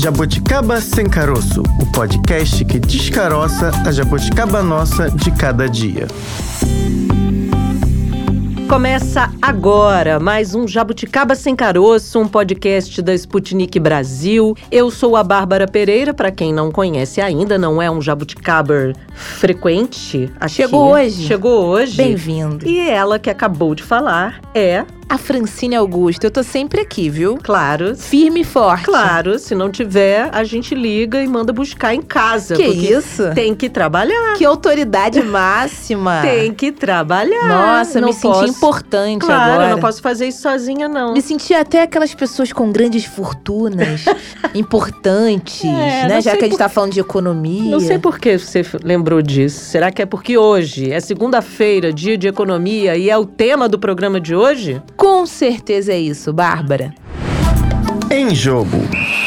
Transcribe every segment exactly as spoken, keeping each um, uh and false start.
Jabuticaba Sem Caroço, o podcast que descaroça a jabuticaba nossa de cada dia. Começa agora mais um Jabuticaba Sem Caroço, um podcast da Sputnik Brasil. Eu sou a Bárbara Pereira, para quem não conhece ainda, não é um jabuticaber frequente. Chegou hoje. Chegou hoje. Bem-vindo. E ela que acabou de falar é... a Francine Augusto. Eu tô sempre aqui, viu? Claro. Firme e forte. Claro, se não tiver, a gente liga e manda buscar em casa. Que isso? Tem que trabalhar. Que autoridade máxima. Tem que trabalhar. Nossa, não me posso... senti importante claro, agora. Claro, eu não posso fazer isso sozinha, não. Me senti até aquelas pessoas com grandes fortunas, importantes, é, né? Já que a gente por... tá falando de economia. Não sei por que você lembrou disso. Será que é porque hoje é segunda-feira, dia de economia, e é o tema do programa de hoje? Com certeza é isso, Bárbara. Em jogo.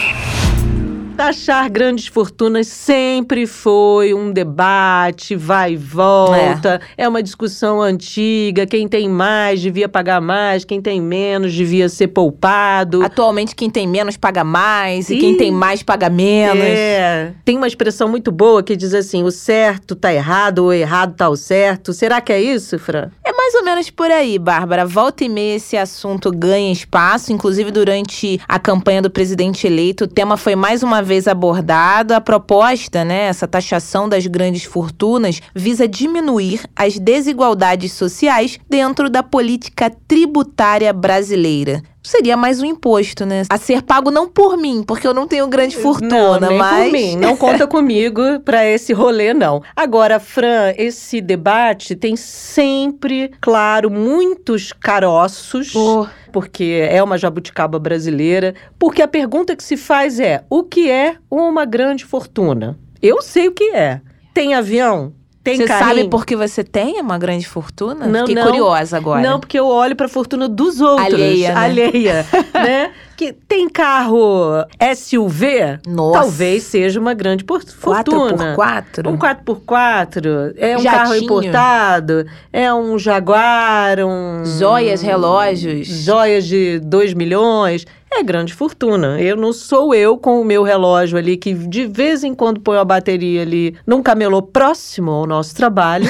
Taxar grandes fortunas sempre foi um debate, vai e volta. É. é uma discussão antiga. Quem tem mais devia pagar mais, quem tem menos devia ser poupado. Atualmente, quem tem menos paga mais e, e... quem tem mais paga menos. É. Tem uma expressão muito boa que diz assim: o certo tá errado, o errado tá o certo. Será que é isso, Fran? É mais ou menos por aí, Bárbara. Volta e meia esse assunto ganha espaço. Inclusive, durante a campanha do presidente eleito, o tema foi mais uma vez abordado. A proposta, né, essa taxação das grandes fortunas, visa diminuir as desigualdades sociais dentro da política tributária brasileira. Seria mais um imposto, né? A ser pago não por mim, porque eu não tenho grande fortuna, não, nem mas... por mim. Não conta comigo pra esse rolê, não. Agora, Fran, esse debate tem sempre, claro, muitos caroços, oh. porque é uma jabuticaba brasileira, porque a pergunta que se faz é: o que é uma grande fortuna? Eu sei o que é. Tem avião? Você sabe por que você tem uma grande fortuna? Não, Fiquei não, curiosa agora. Não, porque eu olho pra fortuna dos outros. Alheia, né? Alheia, né? Que tem carro S U V? Nossa. Talvez seja uma grande por- fortuna. quatro por quatro? Um quatro por quatro. É um Jatinho. carro importado. É um Jaguar, um... Joias, relógios. Joias de dois milhões. É grande fortuna. Eu não sou eu com o meu relógio ali, que de vez em quando põe a bateria ali num camelô próximo ao nosso trabalho,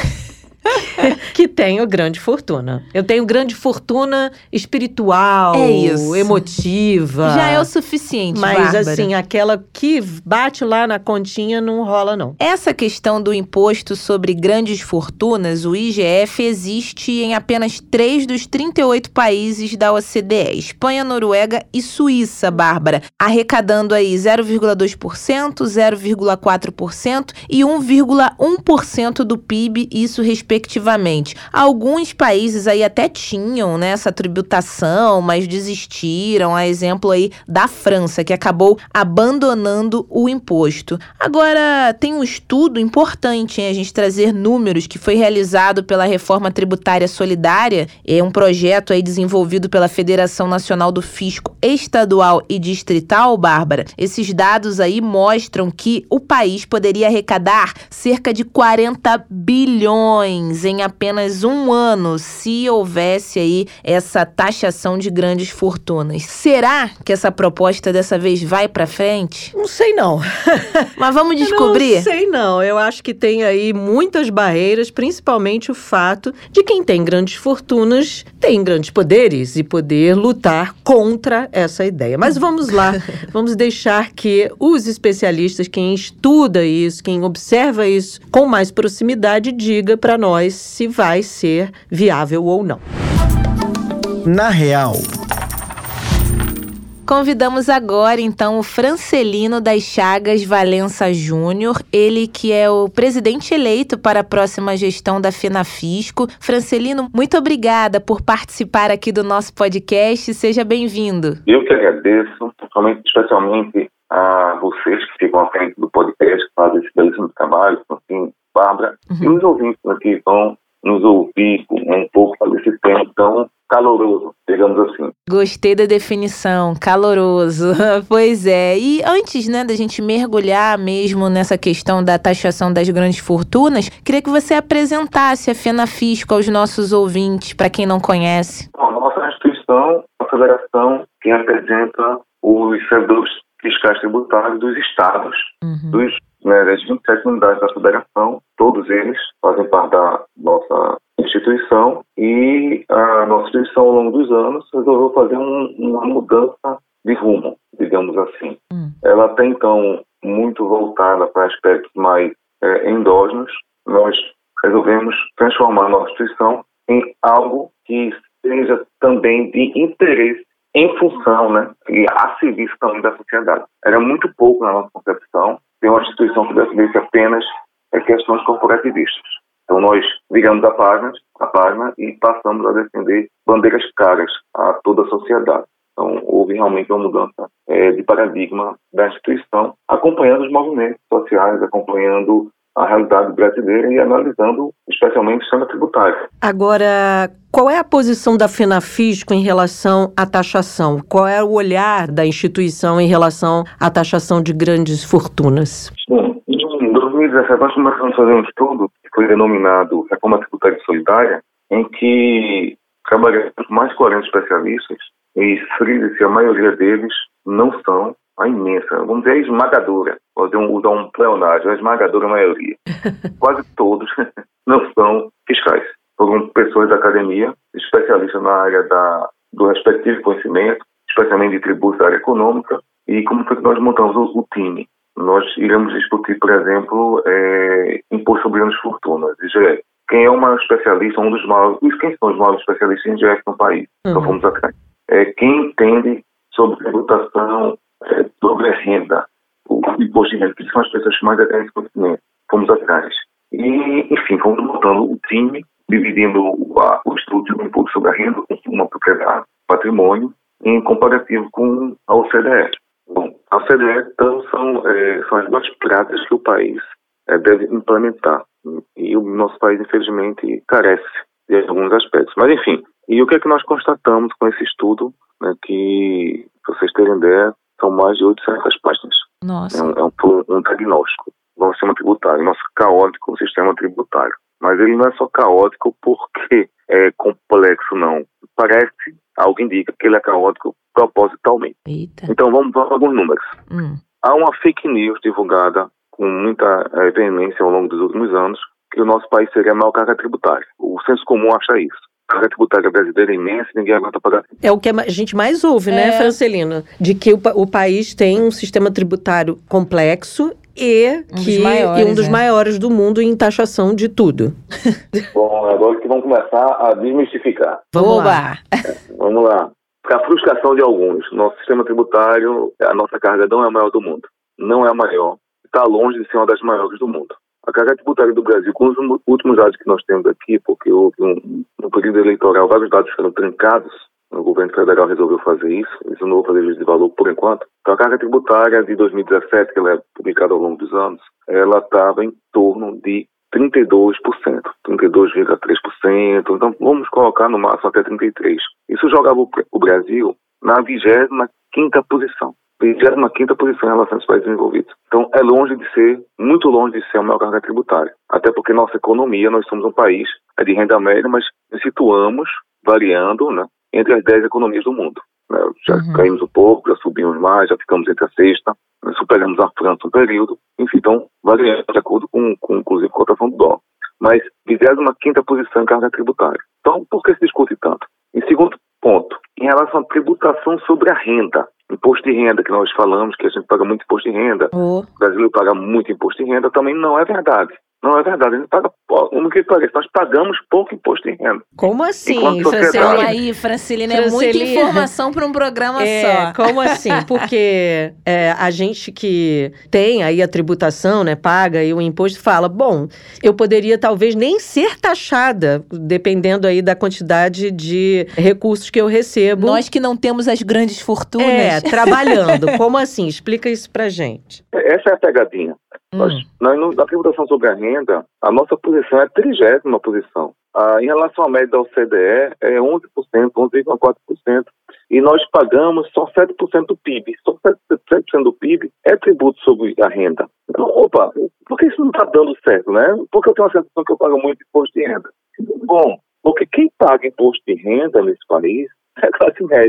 que tenho grande fortuna. Eu tenho grande fortuna espiritual, é isso. emotiva. Já é o suficiente, Mas, Bárbara. assim, aquela que bate lá na continha não rola, não. Essa questão do imposto sobre grandes fortunas, o I G F, existe em apenas três dos trinta e oito países da O C D E. Espanha, Noruega e Suíça, Bárbara. Arrecadando aí zero vírgula dois por cento, zero vírgula quatro por cento e um vírgula um por cento do P I B, isso respectivamente. Alguns países aí até tinham, né, essa tributação, mas desistiram, a exemplo aí da França, que acabou abandonando o imposto. Agora, tem um estudo importante, hein, a gente trazer números, que foi realizado pela Reforma Tributária Solidária, é um projeto aí desenvolvido pela Federação Nacional do Fisco Estadual e Distrital, Bárbara. Esses dados aí mostram que o país poderia arrecadar cerca de quarenta bilhões em apenas um ano, se houvesse aí essa taxação de grandes fortunas. Será que essa proposta dessa vez vai pra frente? Não sei não. Mas vamos descobrir? Não sei não. Eu acho que tem aí muitas barreiras, principalmente o fato de quem tem grandes fortunas tem grandes poderes e poder lutar contra essa ideia. Mas vamos lá, vamos deixar que os especialistas, quem estuda isso, quem observa isso com mais proximidade, diga pra nós se vai ser viável ou não. Na real. Convidamos agora, então, o Francelino das Chagas Valença Júnior, ele que é o presidente eleito para a próxima gestão da Fenafisco. Francelino, muito obrigada por participar aqui do nosso podcast. Seja bem-vindo. Eu que agradeço, especialmente a vocês que ficam à frente do podcast, que fazem esse belíssimo trabalho, assim, Bárbara, uhum. e os ouvintes aqui vão nos ouvir um pouco desse tema tão caloroso, digamos assim. Gostei da definição, caloroso. Pois é. E antes, né, da gente mergulhar mesmo nessa questão da taxação das grandes fortunas, queria que você apresentasse a Fenafisco aos nossos ouvintes, para quem não conhece. Bom, a nossa instituição é uma federação que representa os servidores fiscais tributários dos estados, Uhum. dos, né, das vinte e sete unidades da federação, todos eles fazem parte da nossa instituição, e a nossa instituição, ao longo dos anos, resolveu fazer um, uma mudança de rumo, digamos assim. Uhum. Ela até então muito voltada para aspectos mais é, endógenos. Nós resolvemos transformar a nossa instituição em algo que seja também de interesse em função, né, e a serviço também da sociedade. Era muito pouco na nossa concepção ter uma instituição que defendesse apenas é, questões corporativistas. Então nós viramos a página, a página e passamos a defender bandeiras caras a toda a sociedade. Então houve realmente uma mudança é, de paradigma da instituição, acompanhando os movimentos sociais, acompanhando a realidade brasileira e analisando especialmente o sistema tributário. Agora, qual é a posição da FENAFISCO em relação à taxação? Qual é o olhar da instituição em relação à taxação de grandes fortunas? Bom, em dois mil e dezessete nós começamos a fazer um estudo que foi denominado Reforma Tributária Solidária, em que trabalhamos com mais de quarenta especialistas e frisa-se a maioria deles não são a imensa, vamos dizer, a esmagadora, vou usar um pleonário, a esmagadora maioria. Quase todos não são fiscais. Foram pessoas da academia, especialistas na área da, do respectivo conhecimento, especialmente de tributos da área econômica. E como foi que nós montamos o, o time? Nós iremos discutir, por exemplo, é, imposto sobre grandes fortunas, I G F. Quem é o maior especialista, um dos maiores, quem são os maiores especialistas em I G F no país? Uhum. Então vamos atrás. É, quem entende sobre tributação, é, sobre a renda, o imposto de renda, que são as pessoas que mais detêm esse conhecimento. Fomos atrás. E, enfim, fomos montando o time, dividindo o, a, o estudo do imposto sobre a renda, consumo, propriedade, patrimônio, em comparativo com a O C D E. Bom, a O C D E então, são, é, são as duas práticas que o país é, deve implementar. E o nosso país, infelizmente, carece de alguns aspectos. Mas, enfim, e o que é que nós constatamos com esse estudo, né, que, para vocês terem ideia, são mais de oitocentas páginas. Nossa. É um, é um, um diagnóstico do sistema tributário, nosso caótico sistema tributário. Mas ele não é só caótico porque é complexo, não. Parece, algo indica que ele é caótico propositalmente. Eita. Então vamos para alguns números. Hum. Há uma fake news divulgada com muita é, veemência ao longo dos últimos anos que o nosso país seria a maior carga tributária. O senso comum acha isso. A carga tributária brasileira é imensa e ninguém aguenta pagar. É o que a gente mais ouve, né, É. Francelina? De que o, o país tem um sistema tributário complexo e, Um dos que, maiores, e um dos é. maiores do mundo em taxação de tudo. Bom, agora que vamos começar a desmistificar. Vamos lá. Oba! Vamos lá. Para a frustração de alguns, nosso sistema tributário, a nossa carga não é a maior do mundo. Não é a maior. Está longe de ser uma das maiores do mundo. A carga tributária do Brasil, com os últimos dados que nós temos aqui, porque houve um, no período eleitoral, vários dados foram trancados, o governo federal resolveu fazer isso, isso não vou fazer juízo de valor por enquanto. Então a carga tributária de dois mil e dezessete, que ela é publicada ao longo dos anos, ela estava em torno de trinta e dois por cento, trinta e dois vírgula três por cento, então vamos colocar no máximo até trinta e três por cento. Isso jogava o Brasil na vigésima quinta posição. vigésima quinta posição em relação aos países desenvolvidos. Então, é longe de ser, muito longe de ser a maior carga tributária. Até porque nossa economia, nós somos um país é de renda média, mas nos situamos, variando, né, entre as dez economias do mundo. Né? Já Uhum. caímos um pouco, já subimos mais, já ficamos entre a sexta, né, superamos a França um período, enfim, então, variando de acordo com, com inclusive, a cotação do dólar. Mas, vigésima quinta posição em carga tributária. Então, por que se discute tanto? Em segundo ponto, em relação à tributação sobre a renda, imposto de renda, que nós falamos que a gente paga muito imposto de renda, Oh. o brasileiro paga muito imposto de renda, também não é verdade. Não é verdade, a gente paga pouco, como que parece, nós pagamos pouco imposto de renda. Como assim, Enquanto Olha sociedade- Francelina? aí, Francelina, é muita Francelina. informação para um programa É, só. como assim? Porque é, a gente que tem aí a tributação, né, paga aí o imposto, fala, bom, eu poderia talvez nem ser taxada, dependendo aí da quantidade de recursos que eu recebo. Nós que não temos as grandes fortunas. É, trabalhando. Como assim? Explica isso pra gente. Essa é a pegadinha. Hum. Nós, nós, no- na tributação sobre a renda, a nossa posição é a trigésima posição. Ah, em relação à média da O C D E, é onze por cento, onze vírgula quatro por cento. E nós pagamos só sete por cento do P I B. Só sete por cento do P I B é tributo sobre a renda. Então, opa, por que isso não está dando certo, né? Porque eu tenho a sensação que eu pago muito imposto de renda. Bom, porque quem paga imposto de renda nesse país é a classe média.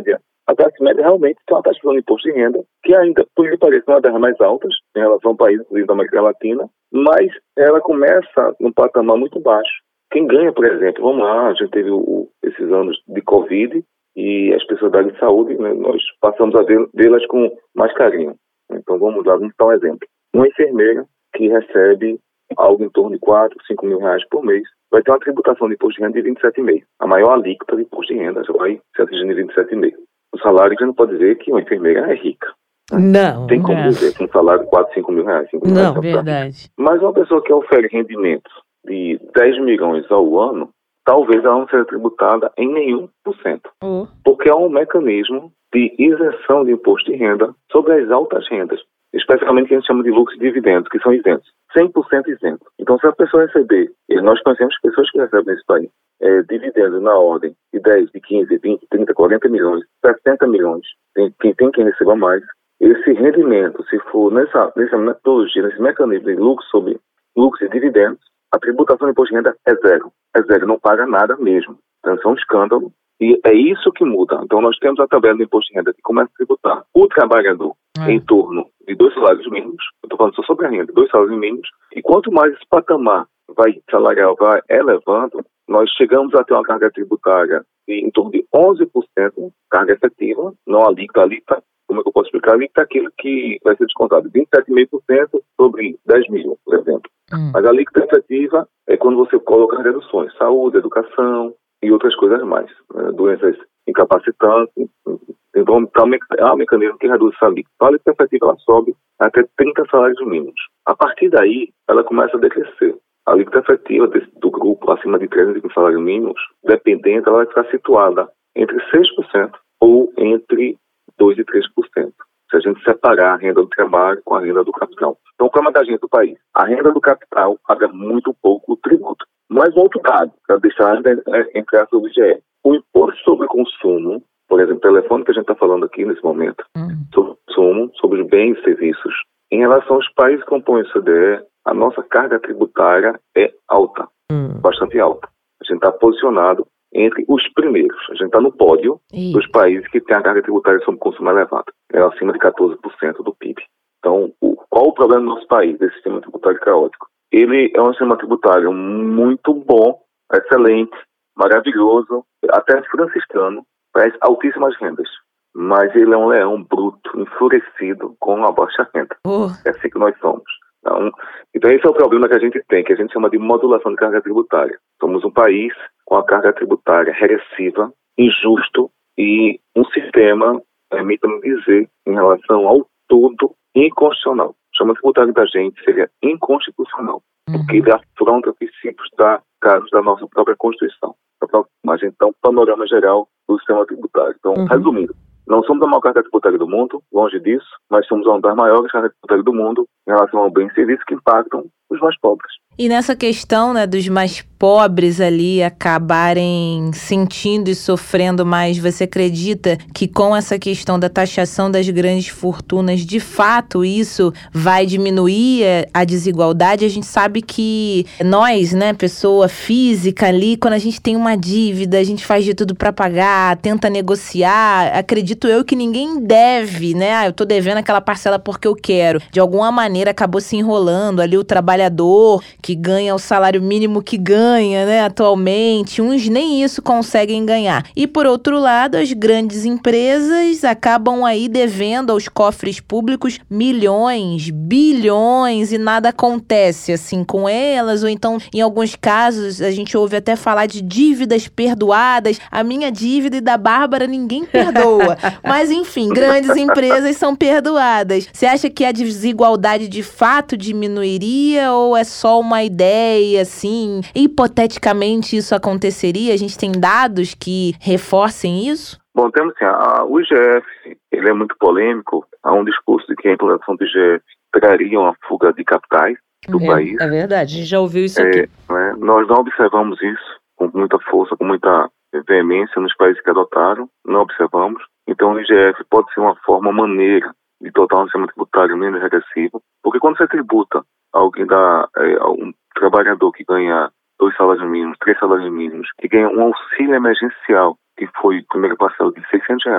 A classe média realmente tem uma taxa de imposto de renda que ainda, por que pareça, é uma das mais altas em relação ao país, inclusive da América Latina, mas ela começa num patamar muito baixo. Quem ganha, por exemplo, vamos lá, a gente teve o, esses anos de Covid e as pessoas da área de saúde, né, nós passamos a vê-las com mais carinho. Então vamos lá, vamos dar um exemplo. Uma enfermeira que recebe algo em torno de quatro, cinco mil reais por mês, vai ter uma tributação de imposto de renda de vinte e sete vírgula cinco por cento. A maior alíquota de imposto de renda já vai ser atingida de vinte e sete vírgula cinco por cento. O salário já não pode dizer que uma enfermeira é rica. Não. Tem como é. dizer que um salário de quatro, cinco mil reais. cinco mil Não, reais verdade. Mas uma pessoa que oferece rendimentos de dez milhões ao ano, talvez ela não seja tributada em nenhum por cento. Oh. Porque há um mecanismo de isenção de imposto de renda sobre as altas rendas, especialmente o que a gente chama de lucros e dividendos, que são isentos. cem por cento isento. Então, se a pessoa receber, e nós conhecemos pessoas que recebem nesse país, é, dividendos na ordem de dez, de quinze, vinte, trinta, quarenta milhões, sessenta milhões, tem quem tem quem receba mais, esse rendimento, se for nessa, nessa metodologia, nesse mecanismo de lucro sobre lucros e dividendos, a tributação de imposto de renda é zero. É zero, não paga nada mesmo. Então, isso é um escândalo. E é isso que muda. Então, nós temos a tabela do imposto de renda que começa a tributar o trabalhador é. em torno de dois salários mínimos. Eu estou falando só sobre a renda, dois salários mínimos. E quanto mais esse patamar vai, salarial vai elevando, nós chegamos a ter uma carga tributária de em torno de onze por cento, carga efetiva, não a alíquota, a alíquota, como é que eu posso explicar? A alíquota é aquilo que vai ser descontado, vinte e sete vírgula cinco por cento sobre dez mil, por exemplo. Hum. Mas a alíquota efetiva é quando você coloca as reduções, saúde, educação e outras coisas mais, né? Doenças incapacitantes. Então, há um mecanismo que reduz essa alíquota. A alíquota efetiva ela sobe até trinta salários mínimos. A partir daí, ela começa a decrescer. A alíquota efetiva desse, do grupo acima de trezentos e vinte salários mínimos, dependente, ela vai ficar situada entre seis por cento ou entre dois por cento e três por cento. Se a gente separar a renda do trabalho com a renda do capital. Então, o problema da gente do país, a renda do capital paga muito pouco o tributo. Mas um outro dado, para deixar entrar sobre o I G E. O imposto sobre o consumo, por exemplo, o telefone que a gente está falando aqui nesse momento, hum. sobre o consumo, sobre os bens e serviços, em relação aos países que compõem o C D E, a nossa carga tributária é alta, hum. bastante alta. A gente está posicionado entre os primeiros. A gente está no pódio Ih. dos países que têm a carga tributária sobre consumo elevada. É acima de catorze por cento do P I B. Então, o, qual o problema do nosso país, desse sistema tributário caótico? Ele é um sistema tributário muito bom, excelente, maravilhoso, até franciscano, para altíssimas rendas. Mas ele é um leão bruto, enfurecido com a baixa renda. Uh. É assim que nós somos. Então, então, esse é o problema que a gente tem, que a gente chama de modulação de carga tributária. Somos um país com a carga tributária regressiva, injusto e um sistema, permita-me dizer, em relação ao todo, inconstitucional. O sistema tributário da gente seria inconstitucional, uhum. porque ele afronta princípios da, casos da nossa própria Constituição. Mas então, panorama geral do sistema tributário. Então, uhum. resumindo, não somos a maior carga tributária do mundo, longe disso, mas somos uma das maiores cargas tributárias do mundo em relação ao bem e serviços que impactam os mais pobres. E nessa questão, né, dos mais pobres ali acabarem sentindo e sofrendo mais, você acredita que com essa questão da taxação das grandes fortunas, de fato, isso vai diminuir a desigualdade? A gente sabe que nós, né, pessoa física ali, quando a gente tem uma dívida, a gente faz de tudo para pagar, tenta negociar, acredito eu que ninguém deve, né? Ah, eu tô devendo aquela parcela porque eu quero. De alguma maneira acabou se enrolando ali o trabalhador que ganha o salário mínimo que ganha, né, atualmente. Uns nem isso conseguem ganhar. E, por outro lado, as grandes empresas acabam aí devendo aos cofres públicos milhões, bilhões e nada acontece, assim, com elas. Ou então, em alguns casos, a gente ouve até falar de dívidas perdoadas. A minha dívida e da Bárbara ninguém perdoa. Mas, enfim, grandes empresas são perdoadas. Você acha que a desigualdade de fato diminuiria ou é só uma ideia, assim? Hipoteticamente isso aconteceria? A gente tem dados que reforcem isso? Bom, temos assim, a, o I G F, ele é muito polêmico. Há um discurso de que a implantação do I G F traria uma fuga de capitais do é, país. É verdade, a gente já ouviu isso é, aqui. Né, nós não observamos isso com muita força, com muita veemência nos países que adotaram, não observamos. Então o I G F pode ser uma forma, uma maneira de tornar um sistema tributário menos regressivo, porque quando você tributa alguém da, é, um trabalhador que ganha dois salários mínimos, três salários mínimos, que ganha um auxílio emergencial, que foi primeira parcela de seiscentos reais,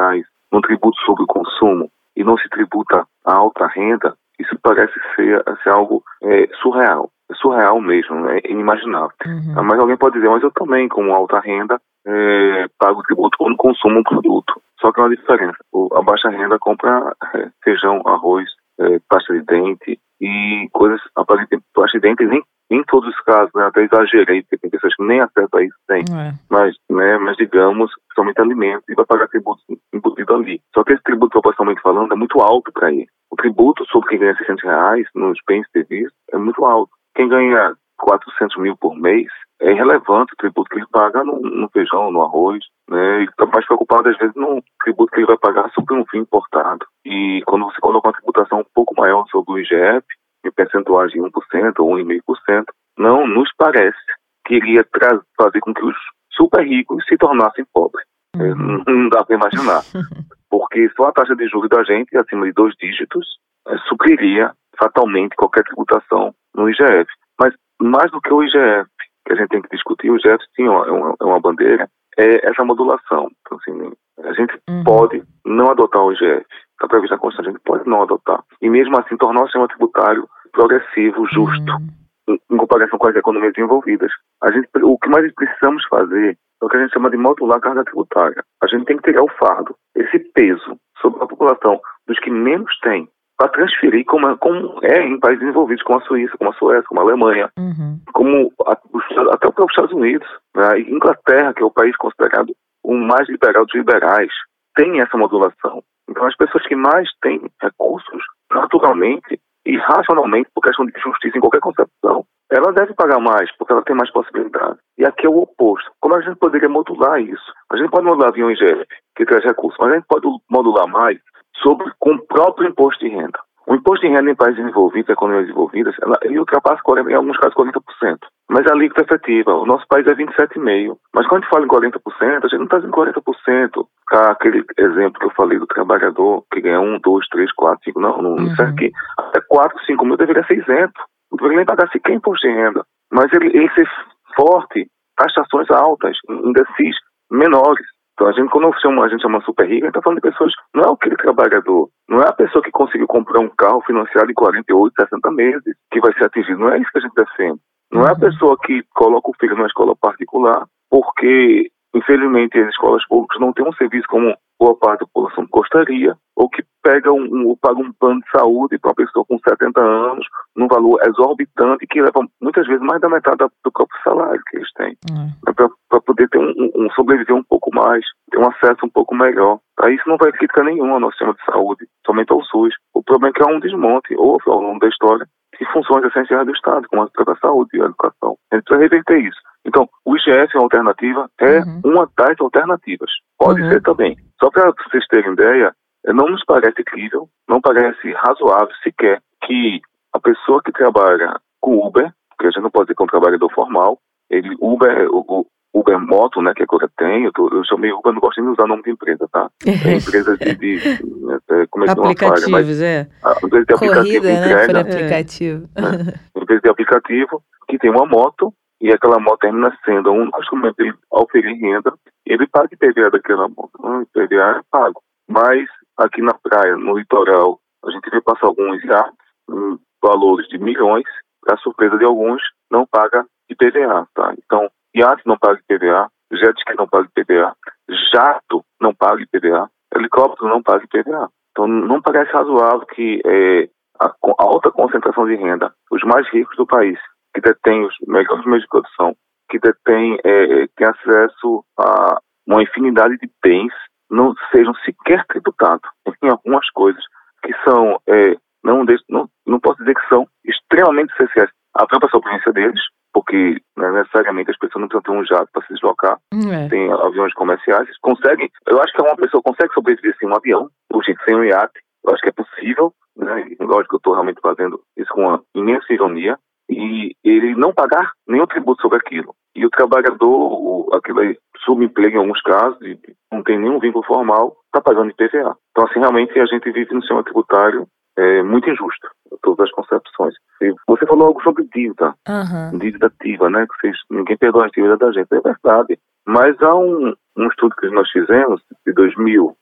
no tributo sobre o consumo e não se tributa a alta renda, isso parece ser, ser algo é, surreal. É surreal mesmo, é inimaginável. Uhum. Mas alguém pode dizer, mas eu também, como alta renda, é, pago tributo quando consumo um produto. Só que é uma diferença. O, a baixa renda compra é, feijão, arroz, é, pasta de dente e coisas aparentemente pasta de dente, nem em todos os casos, né, até exagerei, porque tem pessoas que nem acesso a isso têm. É. Mas, né, mas digamos, somente alimentos e vai pagar tributo embutido ali. Só que esse tributo, proporcionalmente falando, é muito alto para ele. O tributo sobre quem ganha seiscentos reais nos bens e serviços é muito alto. Quem ganha quatrocentos mil por mês, é irrelevante o tributo que ele paga no, no feijão, no arroz, né? Ele está mais preocupado, às vezes, no tributo que ele vai pagar sobre um vinho importado. E quando você coloca uma tributação um pouco maior sobre o I G F, em percentuais de um por cento ou um vírgula cinco por cento, não nos parece que iria tra- fazer com que os super ricos se tornassem pobres. Uhum. É, não dá para imaginar. Porque só a taxa de juros da gente, acima de dois dígitos, é, supriria fatalmente qualquer tributação no I G F. Mas mais do que o I G F, que a gente tem que discutir, o I G F sim ó, é, uma, é uma bandeira, é essa modulação. Então, assim, a gente uhum. pode não adotar o I G F. Está previsto na Constituição, a gente pode não adotar. E mesmo assim tornar o sistema tributário progressivo, justo, uhum. em, em comparação com as economias desenvolvidas. A gente, o que mais precisamos fazer é o que a gente chama de modular a carga tributária. A gente tem que tirar o fardo, esse peso sobre a população dos que menos têm, para transferir como, como é em países desenvolvidos, como a Suíça, como a Suécia, como a Alemanha, uhum. como a, os, até o próprio Estados Unidos, né? Inglaterra, que é o país considerado o mais liberal dos liberais, tem essa modulação. Então as pessoas que mais têm recursos, naturalmente e racionalmente, por questão de justiça em qualquer concepção, ela deve pagar mais, porque ela tem mais possibilidades. E aqui é o oposto. Como a gente poderia modular isso? A gente pode modular via um I G F, que traz recursos, mas a gente pode modular mais sobre, com o próprio imposto de renda. O imposto de renda em países desenvolvidos, economias desenvolvidas, ela, ele ultrapassa, quarenta, em alguns casos, quarenta por cento. Mas a alíquota efetiva, o nosso país é vinte e sete vírgula cinco por cento. Mas quando a gente fala em quarenta por cento, a gente não está dizendo quarenta por cento. Aquele exemplo que eu falei do trabalhador que ganha um, dois, três, quatro, cinco, não, não uhum. serve aqui. Até quatro, cinco mil deveria ser isento. Não deveria nem pagar sequer imposto de renda. Mas ele, ele ser forte, taxações altas, indices menores. Então, a gente, quando chama, a gente chama super rica, a gente está falando de pessoas, não é aquele trabalhador, não é a pessoa que conseguiu comprar um carro financiado em quarenta e oito, sessenta meses, que vai ser atingido. Não é isso que a gente defende. Não é a pessoa que coloca o filho numa escola particular, porque, infelizmente, as escolas públicas não têm um serviço como boa parte da população gostaria, ou que pega um, um, ou paga um plano de saúde para uma pessoa com setenta anos, num valor exorbitante, que leva muitas vezes mais da metade do próprio salário que eles têm, uhum. para poder ter um, um, sobreviver um pouco mais, ter um acesso um pouco melhor. Aí isso não vai crítica nenhuma ao nosso sistema de saúde, somente ao SUS. O problema é que há um desmonte, ou ao longo da história, de funções essenciais do Estado, como a própria saúde e a educação. A gente precisa reverter isso. Então, o I G F é uma alternativa, é uhum. uma das alternativas. Pode uhum. ser também. Só para vocês terem ideia, não nos parece crível, não parece razoável sequer que a pessoa que trabalha com Uber, porque a gente não pode dizer que é um trabalhador formal, ele, Uber, o, o Uber Moto, né, que agora tem, eu, tô, eu chamei Uber, não gosto nem de usar o nome de empresa, tá? É empresa de, de, de é, comecei uma falha, mas é. A empresa de aplicativo Corrida, entrega, né, por aplicativo. Né, empresa de aplicativo que tem uma moto, e aquela moto termina sendo um instrumento de oferir renda, ele paga I P V A daquela moto. O I P V A é pago. Mas aqui na praia, no litoral, a gente vê passar alguns iates, em valores de milhões, para surpresa de alguns, não paga I P V A, tá? Então, iate não paga I P V A, jet ski não paga I P V A, jato não paga I P V A, helicóptero não paga I P V A. Então, não parece razoável que é, a, a alta concentração de renda, os mais ricos do país, que detêm os melhores meios de produção, que detêm é, tem acesso a uma infinidade de bens, não sejam sequer tributados em algumas coisas que são, é, não, não, não posso dizer que são extremamente essenciais à própria sobrevivência deles, porque né, necessariamente as pessoas não precisam ter um jato para se deslocar, é. Tem aviões comerciais, conseguem, eu acho que uma pessoa consegue sobreviver sem um avião, ou gente, sem um iate, eu acho que é possível, né, e lógico que eu estou realmente fazendo isso com uma imensa ironia, e ele não pagar nenhum tributo sobre aquilo. E o trabalhador, o, aquele subemprego em alguns casos, e não tem nenhum vínculo formal, está pagando I P V A. Então, assim, realmente a gente vive num sistema tributário é, muito injusto, todas as concepções. E você falou algo sobre dívida, uhum. dívida ativa, né? Que vocês, ninguém perdoa a dívida da gente, é verdade. Mas há um, um estudo que nós fizemos, de dois mil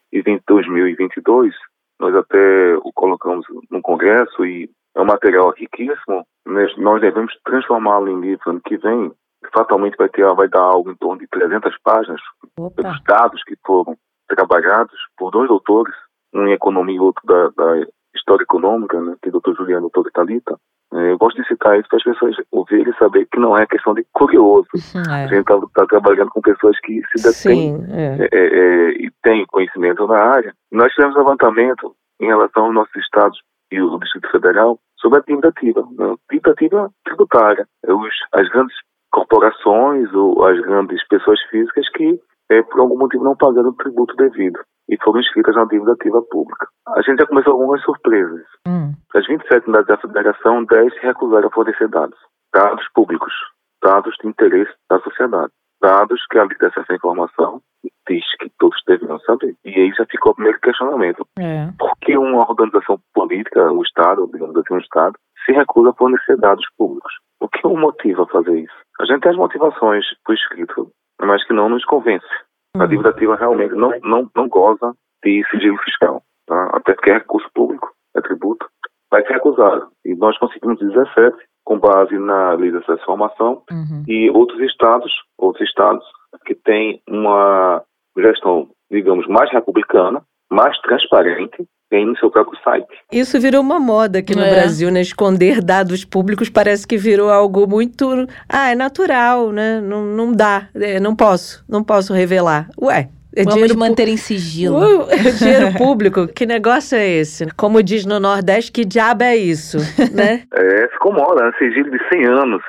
e dois mil e vinte e dois, nós até o colocamos no Congresso e é um material riquíssimo. Nós devemos transformá-lo em livro ano que vem. Fatalmente vai, ter, vai dar algo em torno de trezentas páginas, Opa. pelos dados que foram trabalhados por dois doutores, um em economia e outro da, da história econômica, né, que é o doutor Juliano e o doutor Thalita. Eu gosto de citar isso para as pessoas ouvirem e saber que não é questão de curioso. É. A gente está tá trabalhando com pessoas que se detêm é. é, é, e têm conhecimento na área. Nós tivemos um levantamento em relação aos nossos estados e o Distrito Federal sobre a dívida ativa, né? Dívida ativa tributária. Os, as grandes corporações ou as grandes pessoas físicas que, é, por algum motivo, não pagaram o tributo devido e foram inscritas na dívida ativa pública. A gente já começou algumas surpresas. Hum. Das vinte e sete unidades da federação, dez se recusaram a fornecer dados. Dados públicos, dados de interesse da sociedade. Dados que a lei dessa informação diz que todos deveriam saber. E aí já ficou o primeiro questionamento. É. Por que uma organização política, o Estado, digamos assim, um Estado, se recusa a fornecer dados públicos? O que o motiva a fazer isso? A gente tem as motivações por escrito, mas que não nos convence. A dívida ativa realmente não, não, não goza de sigilo fiscal, tá? Até porque é recurso público, é tributo, vai ser recusado. E nós conseguimos dezessete, com base na lei de transformação, Uhum. e outros estados, outros estados que têm uma gestão, digamos, mais republicana, mais transparente, tem no seu próprio site. Isso virou uma moda aqui no É. Brasil, né? Esconder dados públicos parece que virou algo muito... Ah, é natural, né? Não, não dá, é, não posso, não posso revelar. Ué, é Vamos dinheiro pu- manter em sigilo. Uh, é dinheiro público, que negócio é esse? Como diz no Nordeste, que diabo é isso, né? É, ficou moda, né? Sigilo de cem anos.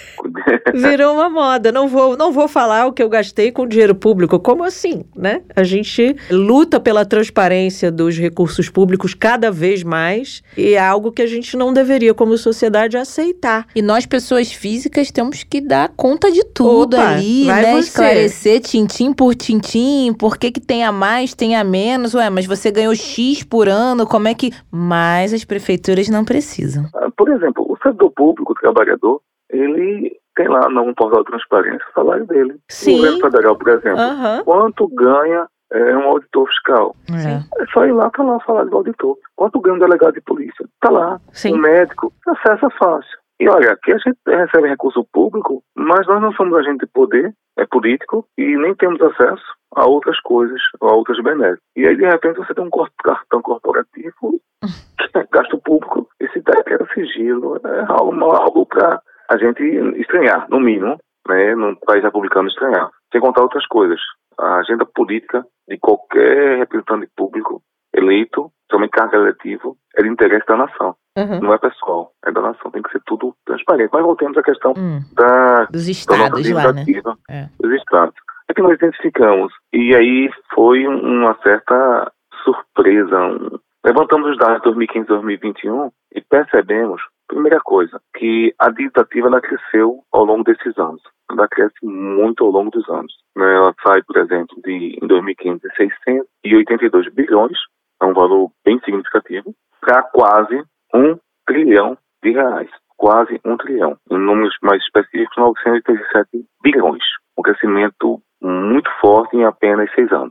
Virou uma moda. Não vou, não vou falar o que eu gastei com dinheiro público. Como assim, né? A gente luta pela transparência dos recursos públicos cada vez mais e é algo que a gente não deveria, como sociedade, aceitar. E nós, pessoas físicas, temos que dar conta de tudo Opa, ali, vai né? você. Esclarecer tintim por tintim, por que que tem a mais, tem a menos. Ué, mas você ganhou X por ano, como é que... Mas as prefeituras não precisam. Por exemplo, o servidor público, o trabalhador, ele tem lá no portal de transparência o salário dele. Sim. O governo federal, por exemplo, Aham. quanto ganha é, um auditor fiscal? É. É só ir lá, tá lá o salário do auditor. Quanto ganha um delegado de polícia? Tá lá. Sim. Um médico, acessa fácil. E olha, aqui a gente recebe recurso público, mas nós não somos agente de poder, é político, e nem temos acesso a outras coisas, a outras benesses. E aí, de repente, você tem um cor- cartão corporativo, que é gasto público, esse decreto sigilo, é algo, algo para a gente estranhar, no mínimo, né, no país republicano estranhar. Sem contar outras coisas. A agenda política de qualquer representante público eleito, somente cargo eletivo, é de interesse da nação. Uhum. Não é pessoal, é da nação, tem que ser tudo transparente. Mas voltemos à questão Hum. da, Dos da estados nossa lá, né? dívida ativa É. dos estados. É que nós identificamos, e aí foi um- uma certa surpresa. Um... Levantamos os dados de dois mil e quinze e dois mil e vinte e um e percebemos, primeira coisa, que a dívida ativa ela cresceu ao longo desses anos. Ela cresce muito ao longo dos anos. Né? Ela sai, por exemplo, de, em dois mil e quinze, de seiscentos e oitenta e dois bilhões, é um valor bem significativo, para quase um trilhão de reais. Quase um trilhão. Em números mais específicos, novecentos e trinta e sete bilhões. Um crescimento muito forte em apenas seis anos.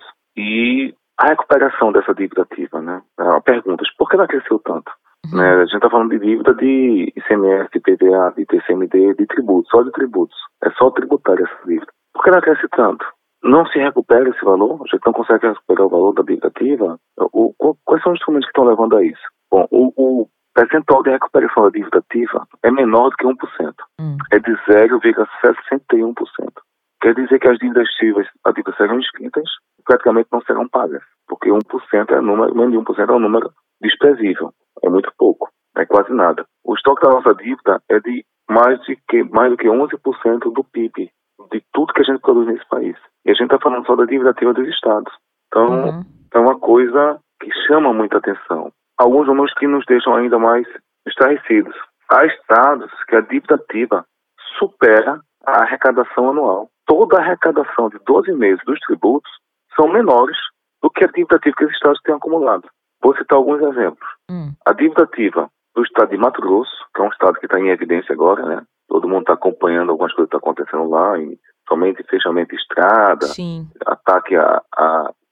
E a recuperação dessa dívida ativa, né? Perguntas, por que ela cresceu tanto? Uhum. Né? A gente está falando de dívida de I C M S, de P V A, de T C M D, de tributos, só de tributos. É só tributária essa dívida. Por que ela cresce tanto? Não se recupera esse valor? A gente não consegue recuperar o valor da dívida ativa? O, o, quais são os instrumentos que estão levando a isso? Bom, o, o percentual de recuperação da dívida ativa é menor do que um por cento. Hum. É de zero vírgula sessenta e um por cento. Quer dizer que as dívidas ativas, ativas serão inscritas e praticamente não serão pagas. Porque um por cento é número, menos de um por cento é um número desprezível. É muito pouco. É quase nada. O estoque da nossa dívida é de mais, de que, mais do que onze por cento do P I B, de tudo que a gente produz nesse país. E a gente está falando só da dívida ativa dos estados. Então, Uhum. é uma coisa que chama muita atenção. Alguns números que nos deixam ainda mais estarrecidos. Há estados que a dívida ativa supera a arrecadação anual. Toda a arrecadação de doze meses dos tributos são menores do que a dívida ativa que os estados têm acumulado. Vou citar alguns exemplos. Hum. A dívida ativa do estado de Mato Grosso, que é um estado que está em evidência agora, né? Todo mundo está acompanhando algumas coisas que estão acontecendo lá, e somente fechamento de estrada, Sim. ataque a, a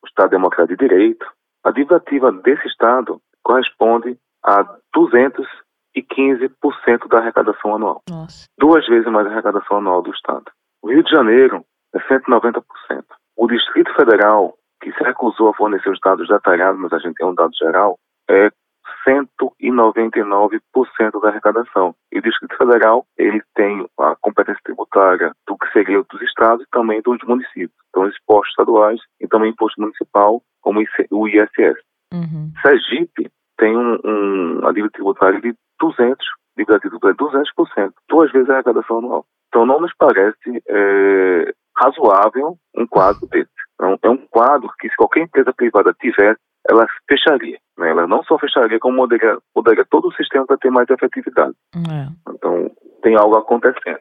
o Estado Democrático de Direito, a dívida ativa desse Estado corresponde a duzentos e quinze por cento da arrecadação anual. Nossa. Duas vezes mais a arrecadação anual do Estado. O Rio de Janeiro é cento e noventa por cento. O Distrito Federal, que se recusou a fornecer os dados detalhados, mas a gente tem um dado geral, é cento e noventa e nove por cento da arrecadação. E o Distrito Federal, ele tem a competência tributária do que seria dos estados e também dos municípios. Então, os impostos estaduais e também imposto municipal, como o I S S. Uhum. Sergipe tem um, um, uma dívida tributária de duzentos, dívida tributária de duzentos por cento, duas vezes a arrecadação anual. Então, não nos parece é, razoável um quadro desse. Então, é um quadro que, se qualquer empresa privada tivesse, ela fecharia. Né? Ela não só fecharia, como mudaria, mudaria todo o sistema para ter mais efetividade. É. Então, tem algo acontecendo.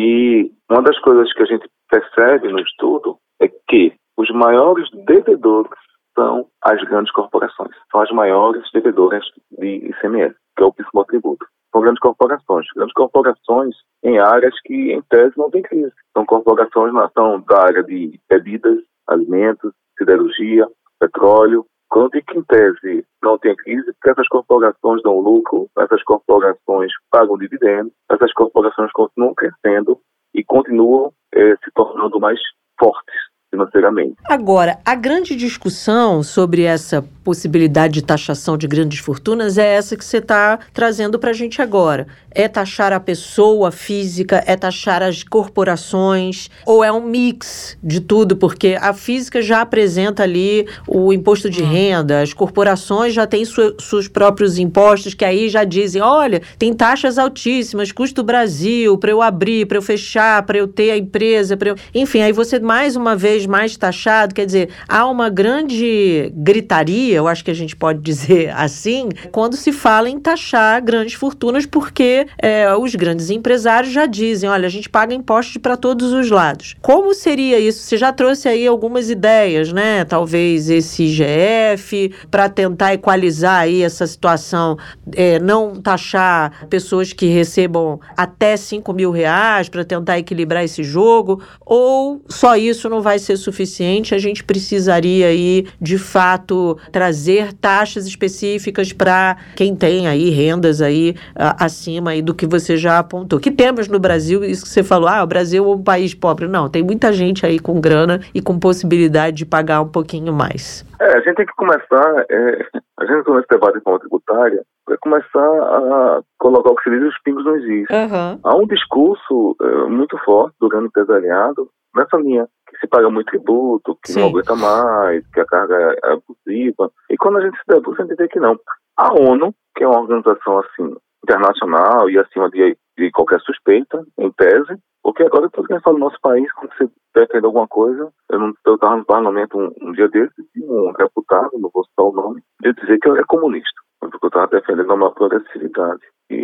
E uma das coisas que a gente percebe no estudo é que os maiores devedores são as grandes corporações. São as maiores devedoras de I C M S, que é o principal tributo. São grandes corporações. Grandes corporações em áreas que, em tese, não tem crise. São corporações na ação da área de bebidas, alimentos, siderurgia, petróleo. Quando digo que, em tese, não tem crise, porque essas corporações dão lucro, essas corporações pagam dividendos, essas corporações continuam crescendo e continuam eh, se tornando mais fortes financeiramente. Agora, a grande discussão sobre essa possibilidade de taxação de grandes fortunas é essa que você está trazendo para a gente agora. É taxar a pessoa física, é taxar as corporações, ou é um mix de tudo, porque a física já apresenta ali o imposto de renda, as corporações já têm su- seus próprios impostos, que aí já dizem, olha, tem taxas altíssimas, custa o Brasil, para eu abrir, para eu fechar, para eu ter a empresa, para eu... Enfim, aí você mais uma vez mais taxado, quer dizer, há uma grande gritaria, eu acho que a gente pode dizer assim, quando se fala em taxar grandes fortunas, porque é, os grandes empresários já dizem, olha, a gente paga impostos para todos os lados. Como seria isso? Você já trouxe aí algumas ideias, né? Talvez esse I G F, para tentar equalizar aí essa situação, é, não taxar pessoas que recebam até cinco mil reais para tentar equilibrar esse jogo, ou só isso não vai ser suficiente, a gente precisaria aí, de fato, trazer taxas específicas para quem tem aí rendas aí a, acima aí do que você já apontou. Que temos no Brasil, isso que você falou, ah, o Brasil é um país pobre. Não, tem muita gente aí com grana e com possibilidade de pagar um pouquinho mais. É, a gente tem que começar, é, a gente começa a debate de reforma tributária para começar a colocar o que se diz os pingos nos is. Uhum. Há um discurso é, muito forte do grande empresariado nessa linha, que se paga muito tributo, que Sim. não aguenta mais, que a carga é abusiva. E quando a gente se debruça, a gente vê que não. A ONU, que é uma organização assim internacional e acima de, de qualquer suspeita, em tese, porque agora tudo que a gente fala no nosso país, quando você defende alguma coisa, eu estava no parlamento um, um dia desses, e um deputado, não vou citar o nome, de dizer que eu era comunista, porque eu estava defendendo a maior progressividade.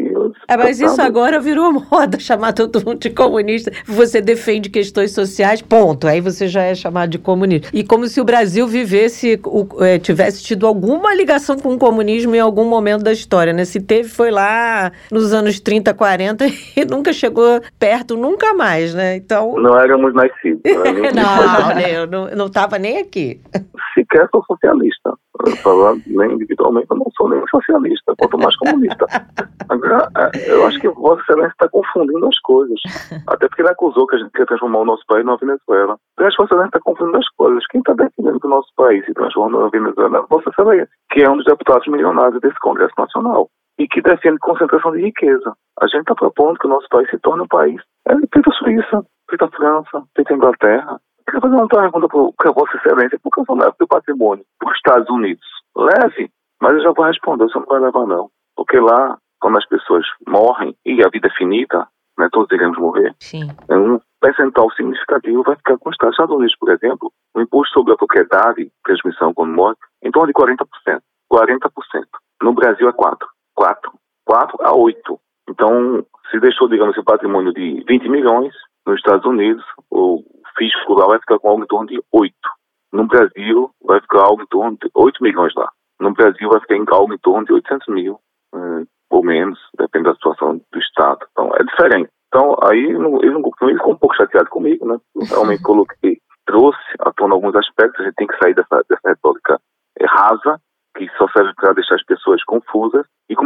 É, mas isso agora virou moda, chamar todo mundo de comunista. Você defende questões sociais, ponto. Aí você já é chamado de comunista. E como se o Brasil vivesse, o, é, tivesse tido alguma ligação com o comunismo em algum momento da história, né? Se teve, foi lá nos anos trinta, quarenta e nunca chegou perto, nunca mais, né? Então... Não éramos nascidos. Não, era nem não, né? Eu não, não estava nem aqui. Sequer sou socialista. Eu falo, nem individualmente, eu não sou nem socialista, quanto mais comunista. Agora, eu acho que Vossa Excelência está confundindo as coisas. Até porque ele acusou que a gente quer transformar o nosso país numa Venezuela. Eu acho que Vossa Excelência está confundindo as coisas. Quem está defendendo que o nosso país se transforma numa Venezuela é Vossa Excelência, que é um dos deputados milionários desse Congresso Nacional e que defende concentração de riqueza. A gente está propondo que o nosso país se torne um país é, feito a Suíça, feito a França, feito a Inglaterra. Eu queria fazer uma pergunta para Vossa Excelência, por que eu só levo o patrimônio para os Estados Unidos? Leve, mas eu já vou responder, você não vai levar não. Porque lá, quando as pessoas morrem e a vida é finita, né, todos iremos morrer, Sim. um percentual significativo vai ficar com os Estados Unidos, por exemplo, o imposto sobre a propriedade, transmissão quando morre, em torno de quarenta por cento. quarenta por cento. No Brasil é quatro por cento. quatro por cento. quatro por cento a oito por cento. Então, se deixou, digamos, o patrimônio de vinte milhões nos Estados Unidos, o fisco lá vai ficar com algo em torno de oito. No Brasil, vai ficar algo em torno de oito milhões lá. No Brasil, vai ficar em algo em torno de oitocentos mil, eh, ou menos, depende da situação do Estado. Então, é diferente. Então, aí, ele, não, ele ficou um pouco chateado comigo, né? Eu realmente coloquei, trouxe à tona alguns aspectos, a gente tem que sair dessa, dessa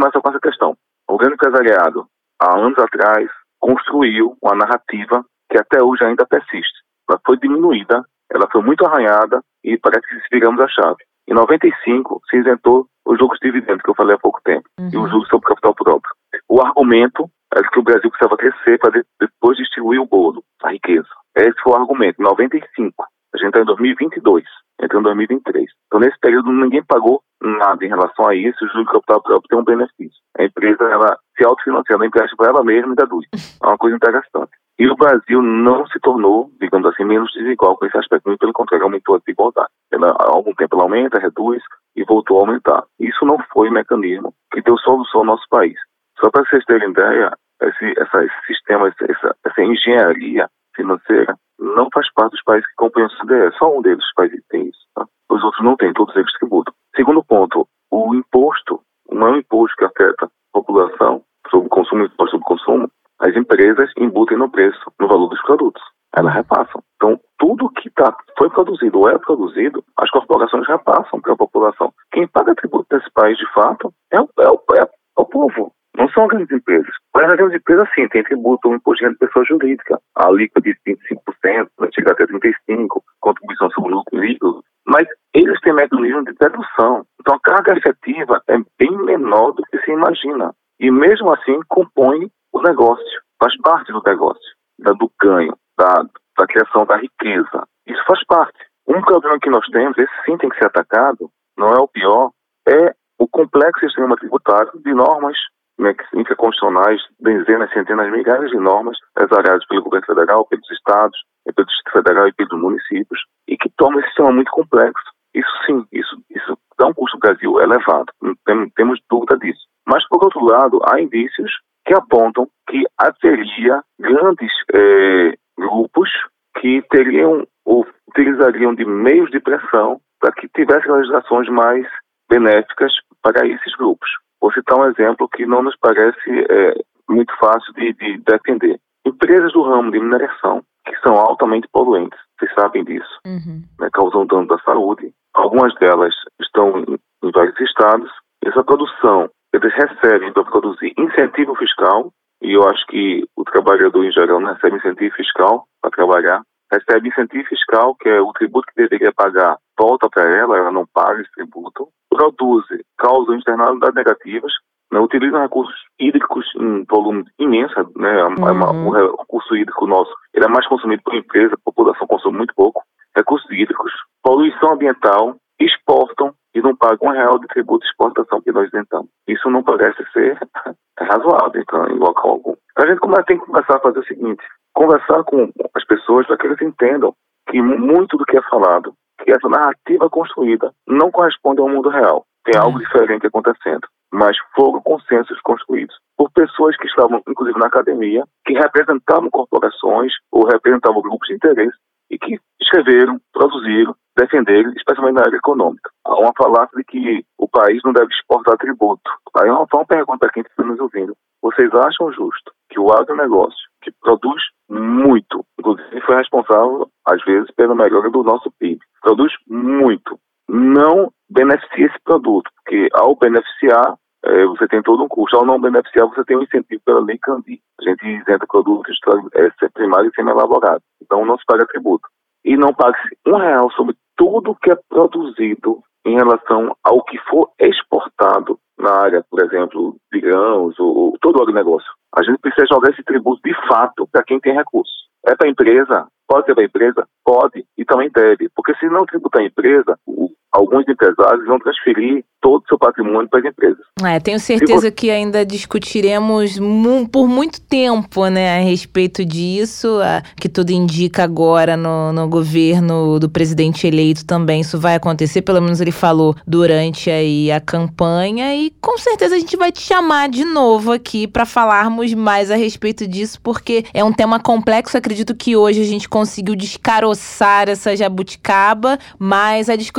começa com essa questão. O grande empresariado, há anos atrás, construiu uma narrativa que até hoje ainda persiste. Ela foi diminuída, ela foi muito arranhada e parece que viramos a chave. Em noventa e cinco, se isentou os juros de dividendos, que eu falei há pouco tempo, uhum. e os juros sobre capital próprio. O argumento era que o Brasil precisava crescer para depois distribuir o bolo, a riqueza. Esse foi o argumento. Em noventa e cinco, a gente está em dois mil e vinte e dois, entra em dois mil e vinte e três. Então, nesse período, ninguém pagou nada em relação a isso, o juro de capital próprio tem um benefício. A empresa, ela se autofinancia, ela empresta para ela mesma e deduz. É uma coisa interessante. E o Brasil não se tornou, digamos assim, menos desigual com esse aspecto. Muito pelo contrário, aumentou a desigualdade. Ela, há algum tempo ela aumenta, reduz e voltou a aumentar. Isso não foi um mecanismo que deu solução ao nosso país. Só para vocês terem ideia, esse, essa, esse sistema, essa, essa engenharia financeira não faz parte dos países que compõem o C D E. Só um deles, os países que tem isso. Tá? Os outros não têm, todos eles tributam. Segundo ponto, o imposto, o maior imposto que afeta a população sobre o consumo e imposto sobre o consumo, as empresas embutem no preço, no valor dos produtos. Elas repassam. Então, tudo que tá, foi produzido ou é produzido, as corporações repassam para a população. Quem paga tributo nesse país, de fato, é o, é o, é o povo. Não são grandes empresas. Mas as grandes empresas, sim, tem tributo ou imposto de pessoa jurídica. A alíquota de vinte e cinco por cento, vai chegar até trinta e cinco por cento, contribuição sobre o lucro líquido. Mas eles têm mecanismo de dedução. Então, a carga efetiva é bem menor do que se imagina. E, mesmo assim, compõe o negócio. Faz parte do negócio, da, do ganho, da, da criação da riqueza. Isso faz parte. Um problema que nós temos, esse sim tem que ser atacado, não é o pior, é o complexo sistema tributário de normas infraconstitucionais, dezenas, centenas, milhares de normas exaradas pelo governo federal, pelos estados, pelo Distrito Federal e pelos municípios, e que torna esse sistema muito complexo. Isso sim, isso, isso dá um custo do Brasil elevado, não tem, temos dúvida disso. Mas, por outro lado, há indícios que apontam que haveria grandes eh, grupos que teriam ou utilizariam de meios de pressão para que tivessem legislações mais benéficas para esses grupos. Vou citar um exemplo que não nos parece é, muito fácil de, de defender. Empresas do ramo de mineração, que são altamente poluentes, vocês sabem disso, uhum. né, causam dano à saúde. Algumas delas estão em, em vários estados. Essa produção, eles recebem para produzir incentivo fiscal, e eu acho que o trabalhador em geral não recebe incentivo fiscal para trabalhar. Recebe incentivo fiscal, que é o tributo que deveria pagar, volta para ela, ela não paga esse tributo. Produz, causam externalidades negativas, né, utilizam recursos hídricos em volume imenso, né, uhum. O recurso hídrico nosso ele é mais consumido por empresa, a população consome muito pouco. Recursos hídricos, poluição ambiental, exportam e não pagam um real de tributo de exportação que nós isentamos. Isso não parece ser razoável então, em local algum. A gente tem que começar a fazer o seguinte, conversar com as pessoas para que eles entendam que muito do que é falado, que essa narrativa construída não corresponde ao mundo real. Tem algo diferente acontecendo. Mas foram consensos construídos por pessoas que estavam, inclusive, na academia, que representavam corporações ou representavam grupos de interesse e que escreveram, produziram, defenderam, especialmente na área econômica. Há uma falácia de que o país não deve exportar tributo. Aí uma, uma pergunta para quem está nos ouvindo. Vocês acham justo que o agronegócio, que produz muito, inclusive foi responsável, às vezes, pela melhora do nosso P I B, produz muito, não beneficia esse produto, porque ao beneficiar, é, você tem todo um custo. Ao não beneficiar, você tem um incentivo pela Lei Candir. A gente isenta produtos é, primários e semi-elaborados. Então, não se paga tributo. E não paga-se um real sobre tudo que é produzido em relação ao que for exportado na área, por exemplo, de grãos ou, ou todo o agronegócio. A gente precisa jogar esse tributo de fato para quem tem recursos. É para a empresa? Pode ser para a empresa? Pode e também deve. Porque se não tributar a empresa, o, alguns empresários vão transferir todo o seu patrimônio para as empresas. É, tenho certeza você... que ainda discutiremos mu- por muito tempo, né, a respeito disso, a, que tudo indica agora no, no governo do presidente eleito também isso vai acontecer, pelo menos ele falou durante aí a campanha, e com certeza a gente vai te chamar de novo aqui para falarmos mais a respeito disso, porque é um tema complexo. Acredito que hoje a gente conseguiu descaroçar essa jabuticaba, mas a discussão é longa.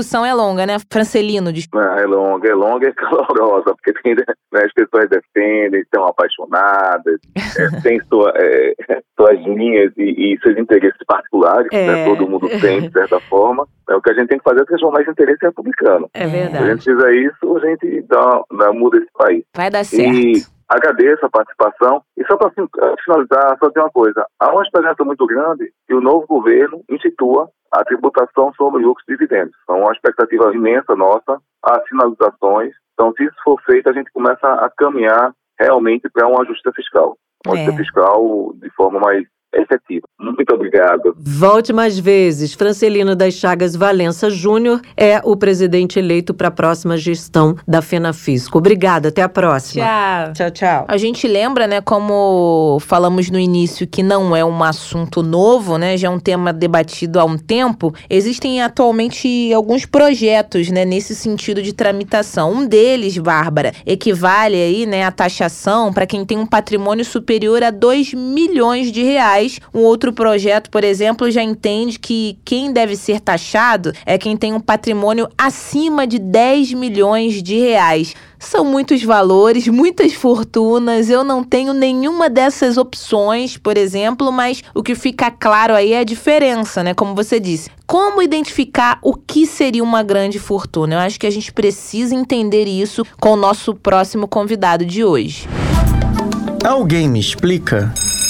longa, né, Francelino? Ah, é longa, é longa e é calorosa, porque tem, né, as pessoas defendem, estão apaixonadas, é, tem sua, é, suas linhas e, e seus interesses particulares, é. né, todo mundo tem, de certa forma. É, o que a gente tem que fazer é transformar esse interesse republicano. É verdade. Se a gente fizer isso, a gente dá, dá, muda esse país. Vai dar certo. E agradeço a participação. E só para finalizar, só tem uma coisa. Há uma esperança muito grande que o novo governo institua a tributação sobre lucros e dividendos. Então, uma expectativa imensa nossa, as sinalizações. Então, se isso for feito, a gente começa a caminhar realmente para uma justiça fiscal. Uma É. justiça fiscal de forma mais efetiva. Muito obrigado. Volte mais vezes. Francelino das Chagas Valença Júnior é o presidente eleito para a próxima gestão da FENAFISCO. Obrigada, até a próxima. Tchau. Tchau, tchau. A gente lembra, né, como falamos no início, que não é um assunto novo, né, já é um tema debatido há um tempo. Existem atualmente alguns projetos, né, nesse sentido de tramitação. Um deles, Bárbara, equivale aí, né, à taxação para quem tem um patrimônio superior a dois milhões de reais. Um outro projeto, por exemplo, já entende que quem deve ser taxado é quem tem um patrimônio acima de dez milhões de reais. São muitos valores, muitas fortunas. Eu não tenho nenhuma dessas opções, por exemplo, mas o que fica claro aí é a diferença, né? Como você disse. Como identificar o que seria uma grande fortuna? Eu acho que a gente precisa entender isso com o nosso próximo convidado de hoje. Alguém me explica?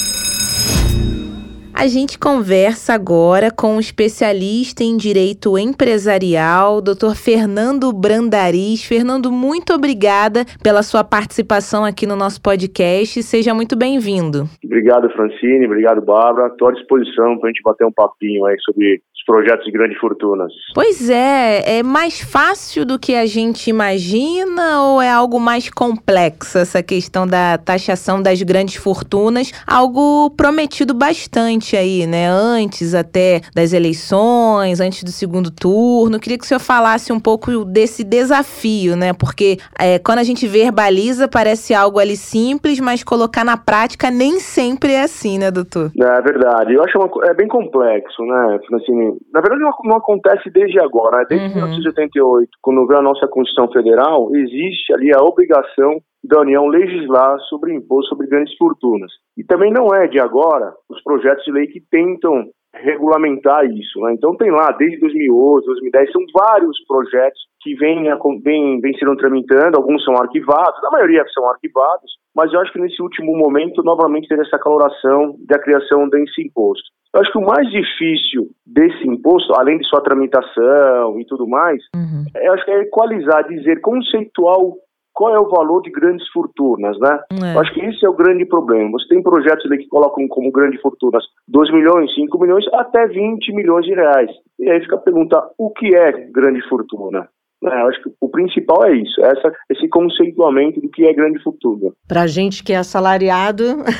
A gente conversa agora com um especialista em direito empresarial, doutor Fernando Brandariz. Fernando, muito obrigada pela sua participação aqui no nosso podcast. Seja muito bem-vindo. Obrigado, Francine. Obrigado, Bárbara. Estou à disposição para a gente bater um papinho aí sobre os projetos de grandes fortunas. Pois é, é mais fácil do que a gente imagina ou é algo mais complexo essa questão da taxação das grandes fortunas? Algo prometido bastante aí, né? Antes até das eleições, antes do segundo turno. Queria que o senhor falasse um pouco desse desafio, né? Porque é, quando a gente verbaliza, parece algo ali simples, mas colocar na prática nem sempre é assim, né, doutor? É verdade. Eu acho uma, é bem complexo, né, Francine? Na verdade, não, não acontece desde agora, né? Desde uhum. mil novecentos e oitenta e oito, quando veio a nossa Constituição Federal, existe ali a obrigação da União legislar sobre imposto sobre grandes fortunas. E também não é de agora os projetos de lei que tentam regulamentar isso, né? Então tem lá, desde dois mil e oito, dois mil e dez, são vários projetos que vêm, vêm, vêm sendo tramitando, alguns são arquivados, a maioria são arquivados, mas eu acho que nesse último momento, novamente, teve essa coloração da criação desse imposto. Eu acho que o mais difícil desse imposto, além de sua tramitação e tudo mais, uhum. eu acho que é equalizar, dizer, conceitual qual é o valor de grandes fortunas, né? É. Eu acho que esse é o grande problema. Você tem projetos ali que colocam como grandes fortunas dois milhões, cinco milhões, até vinte milhões de reais. E aí fica a pergunta, o que é grande fortuna? É, eu acho que o principal é isso, essa, esse conceituamento do que é grande fortuna. Pra gente que é assalariado,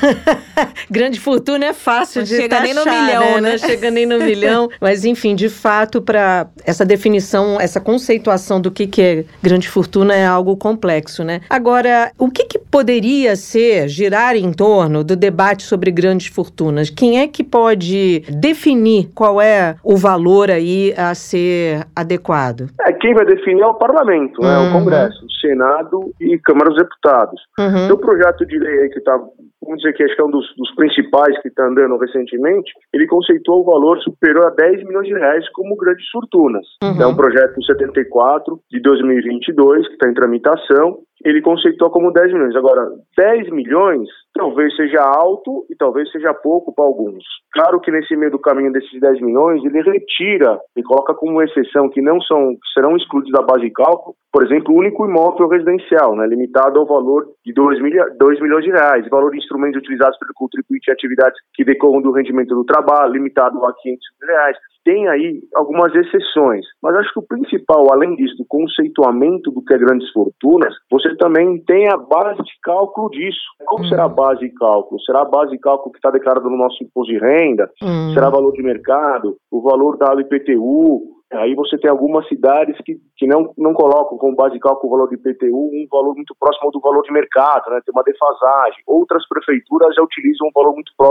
grande fortuna é fácil não de chega taxar, nem no milhão, né? né? Não chega nem no milhão. Mas, enfim, de fato, para essa definição, essa conceituação do que, que é grande fortuna é algo complexo, né? Agora, o que, que poderia ser, girar em torno do debate sobre grandes fortunas? Quem é que pode definir qual é o valor aí a ser adequado? É, quem vai definir é o parlamento, né? Uhum. O Congresso, o Senado e Câmara dos Deputados. Uhum. O projeto de lei aí que está, vamos dizer que acho que é um dos, dos principais que está andando recentemente, ele conceituou o valor superior a dez milhões de reais como grandes fortunas. Uhum. É um projeto setenta e quatro de dois mil e vinte e dois que está em tramitação. Ele conceituou como dez milhões. Agora, dez milhões talvez seja alto e talvez seja pouco para alguns. Claro que nesse meio do caminho desses dez milhões, ele retira e coloca como exceção que não são, serão excluídos da base de cálculo, por exemplo, o único imóvel residencial, né, limitado ao valor de dois milhões de reais, valor de instrumentos utilizados pelo contribuinte em atividades que decorram do rendimento do trabalho, limitado a quinhentos reais. Tem aí algumas exceções, mas acho que o principal, além disso, do conceituamento do que é grandes fortunas, você também tem a base de cálculo disso. Como uhum. será a base de cálculo? Será a base de cálculo que está declarada no nosso imposto de renda? Uhum. Será valor de mercado? O valor dado I P T U? Aí você tem algumas cidades que, que não, não colocam como base de cálculo o valor de I P T U um valor muito próximo do valor de mercado, né? Tem uma defasagem. Outras prefeituras já utilizam um valor muito próximo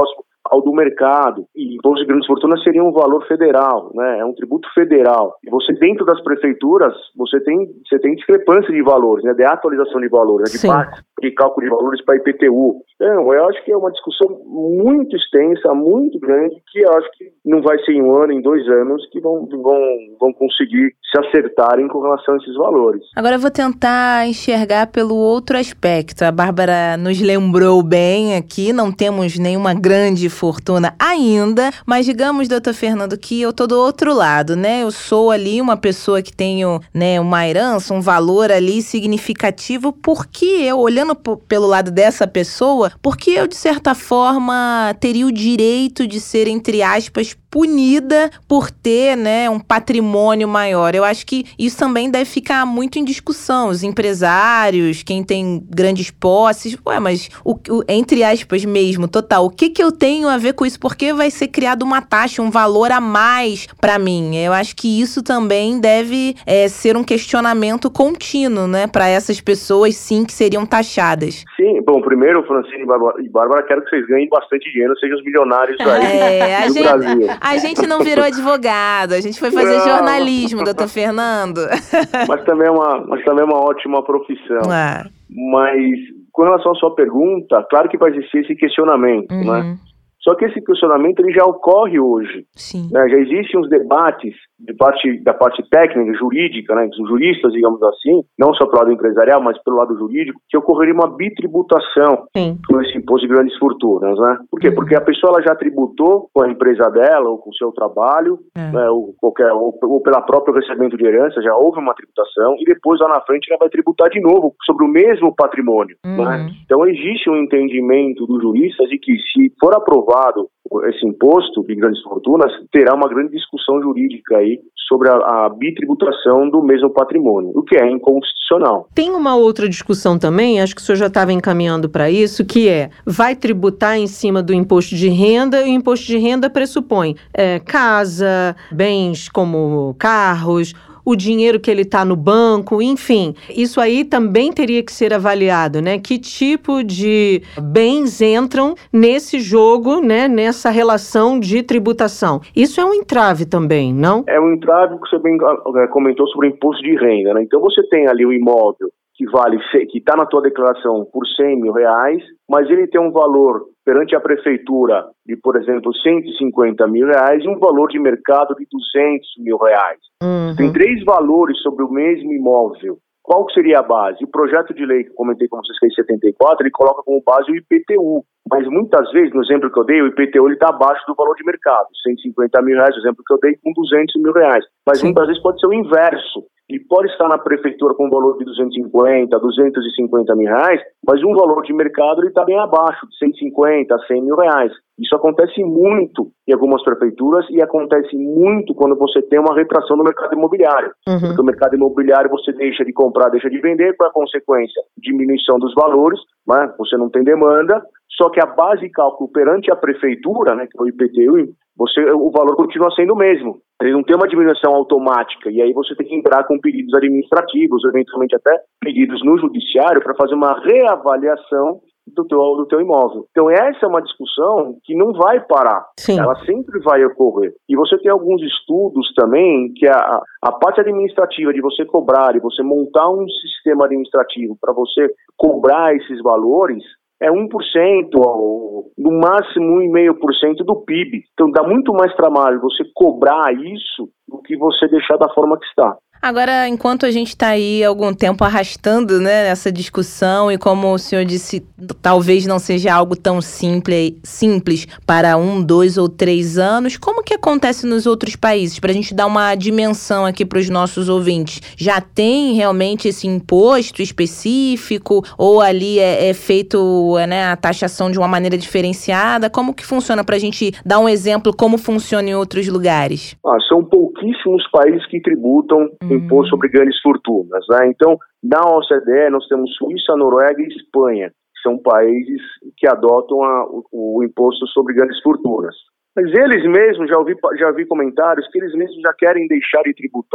ao do mercado. E imposto de grandes fortunas seria um valor federal, né? É um tributo federal. E você, dentro das prefeituras, você tem, você tem discrepância de valores, né? De atualização de valores, né? De parte de cálculo de valores para I P T U. Então, eu acho que é uma discussão muito extensa, muito grande, que eu acho que não vai ser em um ano, em dois anos, que vão, vão, vão conseguir se acertarem com relação a esses valores. Agora eu vou tentar enxergar pelo outro aspecto. A Bárbara nos lembrou bem aqui, não temos nenhuma grande fortuna ainda, mas digamos, doutor Fernando, que eu tô do outro lado, né? Eu sou ali uma pessoa que tenho, né, uma herança, um valor ali significativo, porque eu, olhando p- pelo lado dessa pessoa, porque eu, de certa forma, teria o direito de ser, entre aspas, punida por ter, né, um patrimônio maior. Eu acho que isso também deve ficar muito em discussão. Os empresários, quem tem grandes posses, ué, mas o, o, entre aspas mesmo, total, o que que eu tenho a ver com isso? Por que vai ser criada uma taxa, um valor a mais para mim? Eu acho que isso também deve é, ser um questionamento contínuo, né, para essas pessoas, sim, que seriam taxadas. Sim, bom, primeiro, Francine e Bárbara, e Bárbara, quero que vocês ganhem bastante dinheiro, sejam os milionários aí é, do gente, Brasil. A gente não virou advogado, a gente foi fazer não. jornalismo, doutor Fernando. Mas também é uma, mas também é uma ótima profissão. Ah. Mas, com relação à sua pergunta, claro que vai existir esse questionamento, uhum. né? Só que esse questionamento ele já ocorre hoje. Sim. Né? Já existem uns debates de parte, da parte técnica, jurídica, né? Dos juristas, digamos assim, não só pelo lado empresarial, mas pelo lado jurídico, que ocorreria uma bitributação Sim. com esse imposto de grandes fortunas. Né? Por quê? Uhum. Porque a pessoa ela já tributou com a empresa dela, ou com o seu trabalho, é. né? ou, qualquer, ou, ou pela própria recebimento de herança, já houve uma tributação, e depois lá na frente ela vai tributar de novo sobre o mesmo patrimônio. Uhum. Né? Então existe um entendimento dos juristas de que se for aprovado esse imposto de grandes fortunas, terá uma grande discussão jurídica aí sobre a, a bitributação do mesmo patrimônio, o que é inconstitucional. Tem uma outra discussão também, acho que o senhor já estava encaminhando para isso, que é, vai tributar em cima do imposto de renda, e o imposto de renda pressupõe é, casa, bens como carros, o dinheiro que ele está no banco, enfim. Isso aí também teria que ser avaliado, né? Que tipo de bens entram nesse jogo, né? Nessa relação de tributação. Isso é um entrave também, não? É um entrave que você bem comentou sobre o imposto de renda, né? Então você tem ali o imóvel que vale, que está na tua declaração por cem mil reais, mas ele tem um valor perante a prefeitura de, por exemplo, cento e cinquenta mil reais e um valor de mercado de duzentos mil reais. Uhum. Tem três valores sobre o mesmo imóvel. Qual seria a base? O projeto de lei que eu comentei com vocês, que é em setenta e quatro, ele coloca como base o I P T U. Mas muitas vezes, no exemplo que eu dei, o I P T U está abaixo do valor de mercado. cento e cinquenta mil reais, o exemplo que eu dei, com duzentos mil reais. Mas Sim. muitas vezes pode ser o inverso. Ele pode estar na prefeitura com um valor de duzentos e cinquenta, duzentos e cinquenta mil reais, mas um valor de mercado ele está bem abaixo, de cento e cinquenta, cem mil reais. Isso acontece muito em algumas prefeituras e acontece muito quando você tem uma retração no mercado imobiliário. Uhum. Porque o mercado imobiliário você deixa de comprar, deixa de vender, com a consequência, diminuição dos valores, né? Você não tem demanda, só que a base de cálculo perante a prefeitura, né, que é o I P T U, você, o valor continua sendo o mesmo. Ele não tem uma diminuição automática, e aí você tem que entrar com pedidos administrativos, eventualmente até pedidos no judiciário, para fazer uma reavaliação do teu, do teu imóvel. Então essa é uma discussão que não vai parar. Sim. Ela sempre vai ocorrer. E você tem alguns estudos também que a, a parte administrativa de você cobrar e você montar um sistema administrativo para você cobrar esses valores é um por cento, ou no máximo um vírgula cinco por cento do P I B. Então dá muito mais trabalho você cobrar isso do que você deixar da forma que está. Agora, enquanto a gente está aí algum tempo arrastando, né, essa discussão, e como o senhor disse, talvez não seja algo tão simples, simples para um, dois ou três anos, como que acontece nos outros países? Para a gente dar uma dimensão aqui para os nossos ouvintes. Já tem realmente esse imposto específico? Ou ali é, é feito, né, a taxação de uma maneira diferenciada? Como que funciona, para a gente dar um exemplo como funciona em outros lugares? Ah, são pouquíssimos países que tributam hum. imposto sobre grandes fortunas, né? Então, na O C D E, nós temos Suíça, Noruega e Espanha, que são países que adotam a, o, o imposto sobre grandes fortunas. Mas eles mesmos, já ouvi, já ouvi comentários que eles mesmos já querem deixar de tributar.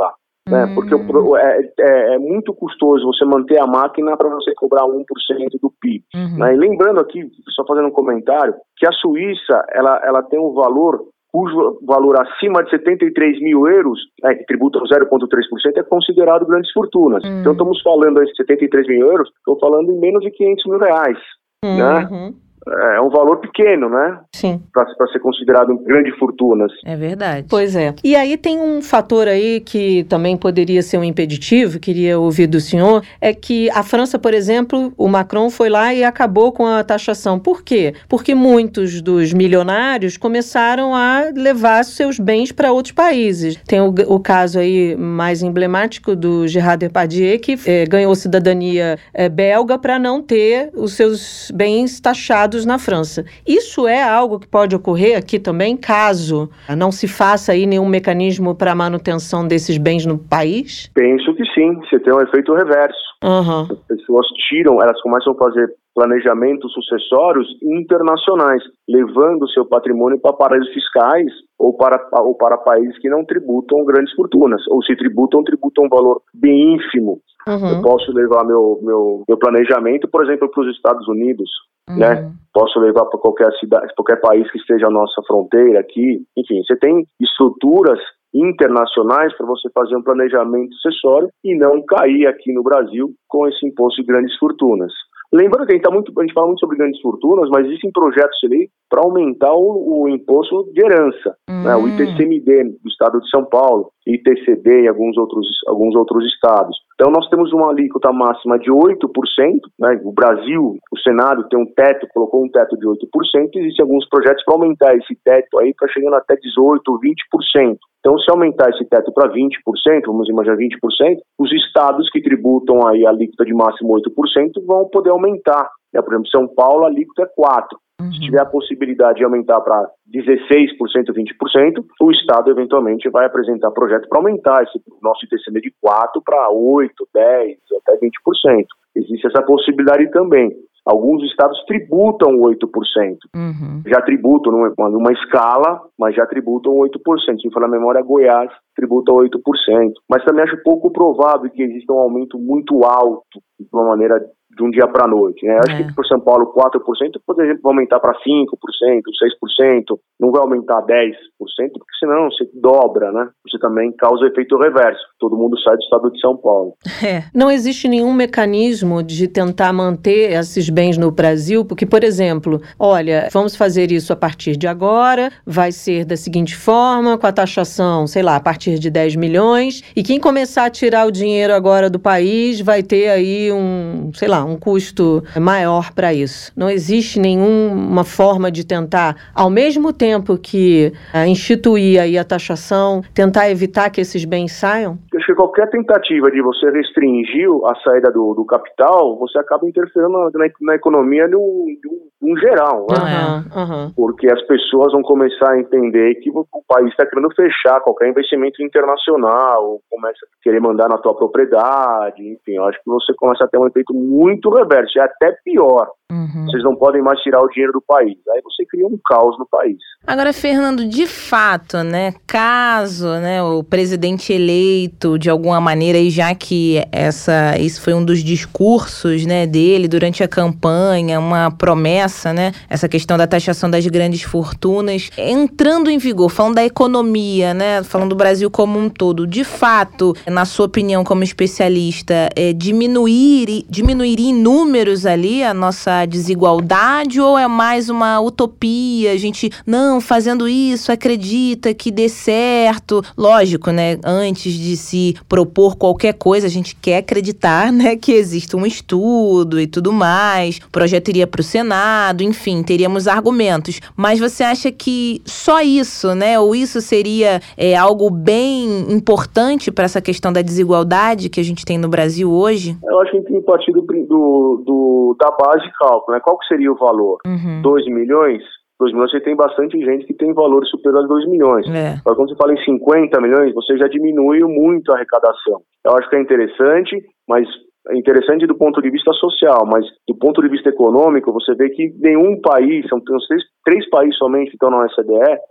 né? Porque o, é, é, é muito custoso você manter a máquina para você cobrar um por cento do P I B. Uhum. Né? E lembrando aqui, só fazendo um comentário, que a Suíça, ela, ela tem um valor cujo valor acima de setenta e três mil euros, é, que tributam zero vírgula três por cento, é considerado grandes fortunas. Uhum. Então estamos falando aí de setenta e três mil euros, estou falando em menos de quinhentos mil reais. Uhum. Né? É um valor pequeno, né? Sim. Para ser considerado grande fortunas. É verdade. Pois é. E aí tem um fator aí que também poderia ser um impeditivo, queria ouvir do senhor, é que a França, por exemplo, o Macron foi lá e acabou com a taxação. Por quê? Porque muitos dos milionários começaram a levar seus bens para outros países. Tem o, o caso aí mais emblemático do Gérard Depardieu, que é, ganhou cidadania é, belga para não ter os seus bens taxados na França. Isso é algo que pode ocorrer aqui também, caso não se faça aí nenhum mecanismo para a manutenção desses bens no país? Penso que sim, você tem um efeito reverso. Uhum. As pessoas tiram, elas começam a fazer planejamentos sucessórios internacionais, levando o seu patrimônio para paraísos fiscais ou para, ou para países que não tributam grandes fortunas, ou se tributam, tributam um valor bem ínfimo. Uhum. Eu posso levar meu, meu, meu planejamento, por exemplo, para os Estados Unidos, uhum. né? Posso levar para qualquer cidade, qualquer país que esteja à nossa fronteira aqui. Enfim, você tem estruturas internacionais para você fazer um planejamento sucessório e não cair aqui no Brasil com esse imposto de grandes fortunas. Lembrando que a gente, tá muito, a gente fala muito sobre grandes fortunas, mas existem projetos ali para aumentar o, o imposto de herança, uhum. né? O I T C M D do estado de São Paulo, I T C D em alguns outros, alguns outros estados. Então nós temos uma alíquota máxima de oito por cento, né? O Brasil, o Senado tem um teto, colocou um teto de oito por cento, e existem alguns projetos para aumentar esse teto aí, para chegando até dezoito por cento, vinte por cento. Então, se aumentar esse teto para vinte por cento, vamos imaginar vinte por cento, os estados que tributam aí a alíquota de máximo oito por cento vão poder aumentar. Né? Por exemplo, São Paulo, a alíquota é quatro por cento. Uhum. Se tiver a possibilidade de aumentar para dezesseis por cento, vinte por cento, o estado eventualmente vai apresentar projeto para aumentar esse nosso I T C M D de quatro por cento para oito por cento, dez por cento, até vinte por cento. Existe essa possibilidade também. Alguns estados tributam oito por cento. Uhum. Já tributam numa, numa escala, mas já tributam oito por cento. Se me falar a memória, Goiás tributa oito por cento. Mas também acho pouco provável que exista um aumento muito alto, de uma maneira de um dia para a noite. Né? Acho é. que por São Paulo quatro por cento, por exemplo, vai aumentar para cinco por cento, seis por cento. Não vai aumentar dez por cento, porque senão você dobra, né? Você também causa efeito reverso. Todo mundo sai do estado de São Paulo. É. Não existe nenhum mecanismo de tentar manter esses bens no Brasil, porque, por exemplo, olha, vamos fazer isso a partir de agora, vai ser da seguinte forma, com a taxação, sei lá, a partir de dez milhões, e quem começar a tirar o dinheiro agora do país vai ter aí um, sei lá, um custo maior para isso. Não existe nenhuma forma de tentar, ao mesmo tempo que uh, instituir aí a taxação, tentar evitar que esses bens saiam? Acho que qualquer tentativa de você restringir a saída do, do capital, você acaba interferindo na, na, na economia no, no, no geral, né? Uhum, uhum. Porque as pessoas vão começar a entender que o, o país está querendo fechar qualquer investimento internacional, começa a querer mandar na tua propriedade, enfim, eu acho que você começa a ter um efeito muito reverso, é até pior. Uhum. Vocês não podem mais tirar o dinheiro do país. Aí você cria um caos no país. Agora, Fernando, de fato, né, caso, né, o presidente eleito, de alguma maneira, e já que essa, isso foi um dos discursos, né, dele durante a campanha, uma promessa, né, essa questão da taxação das grandes fortunas, entrando em vigor, falando da economia, né, falando do Brasil como um todo, de fato, na sua opinião como especialista, é, diminuir, diminuiria em números ali a nossa desigualdade, ou é mais uma utopia? A gente, não, fazendo isso, acredita que dê certo. Lógico, né? Antes de se propor qualquer coisa, a gente quer acreditar, né, que existe um estudo e tudo mais. O projeto iria para o Senado, enfim, teríamos argumentos. Mas você acha que só isso, né? Ou isso seria é, algo bem importante para essa questão da desigualdade que a gente tem no Brasil hoje? Eu acho que a gente tem que partir do, do, do, da base de cálculo, né? Qual que seria o valor? Uhum. dois milhões? dois milhões, você tem bastante gente que tem valor superior a dois milhões. É. Mas quando você fala em cinquenta milhões, você já diminuiu muito a arrecadação. Eu acho que é interessante, mas é interessante do ponto de vista social, mas do ponto de vista econômico, você vê que nenhum país, são três, três países somente que estão na O E C D E,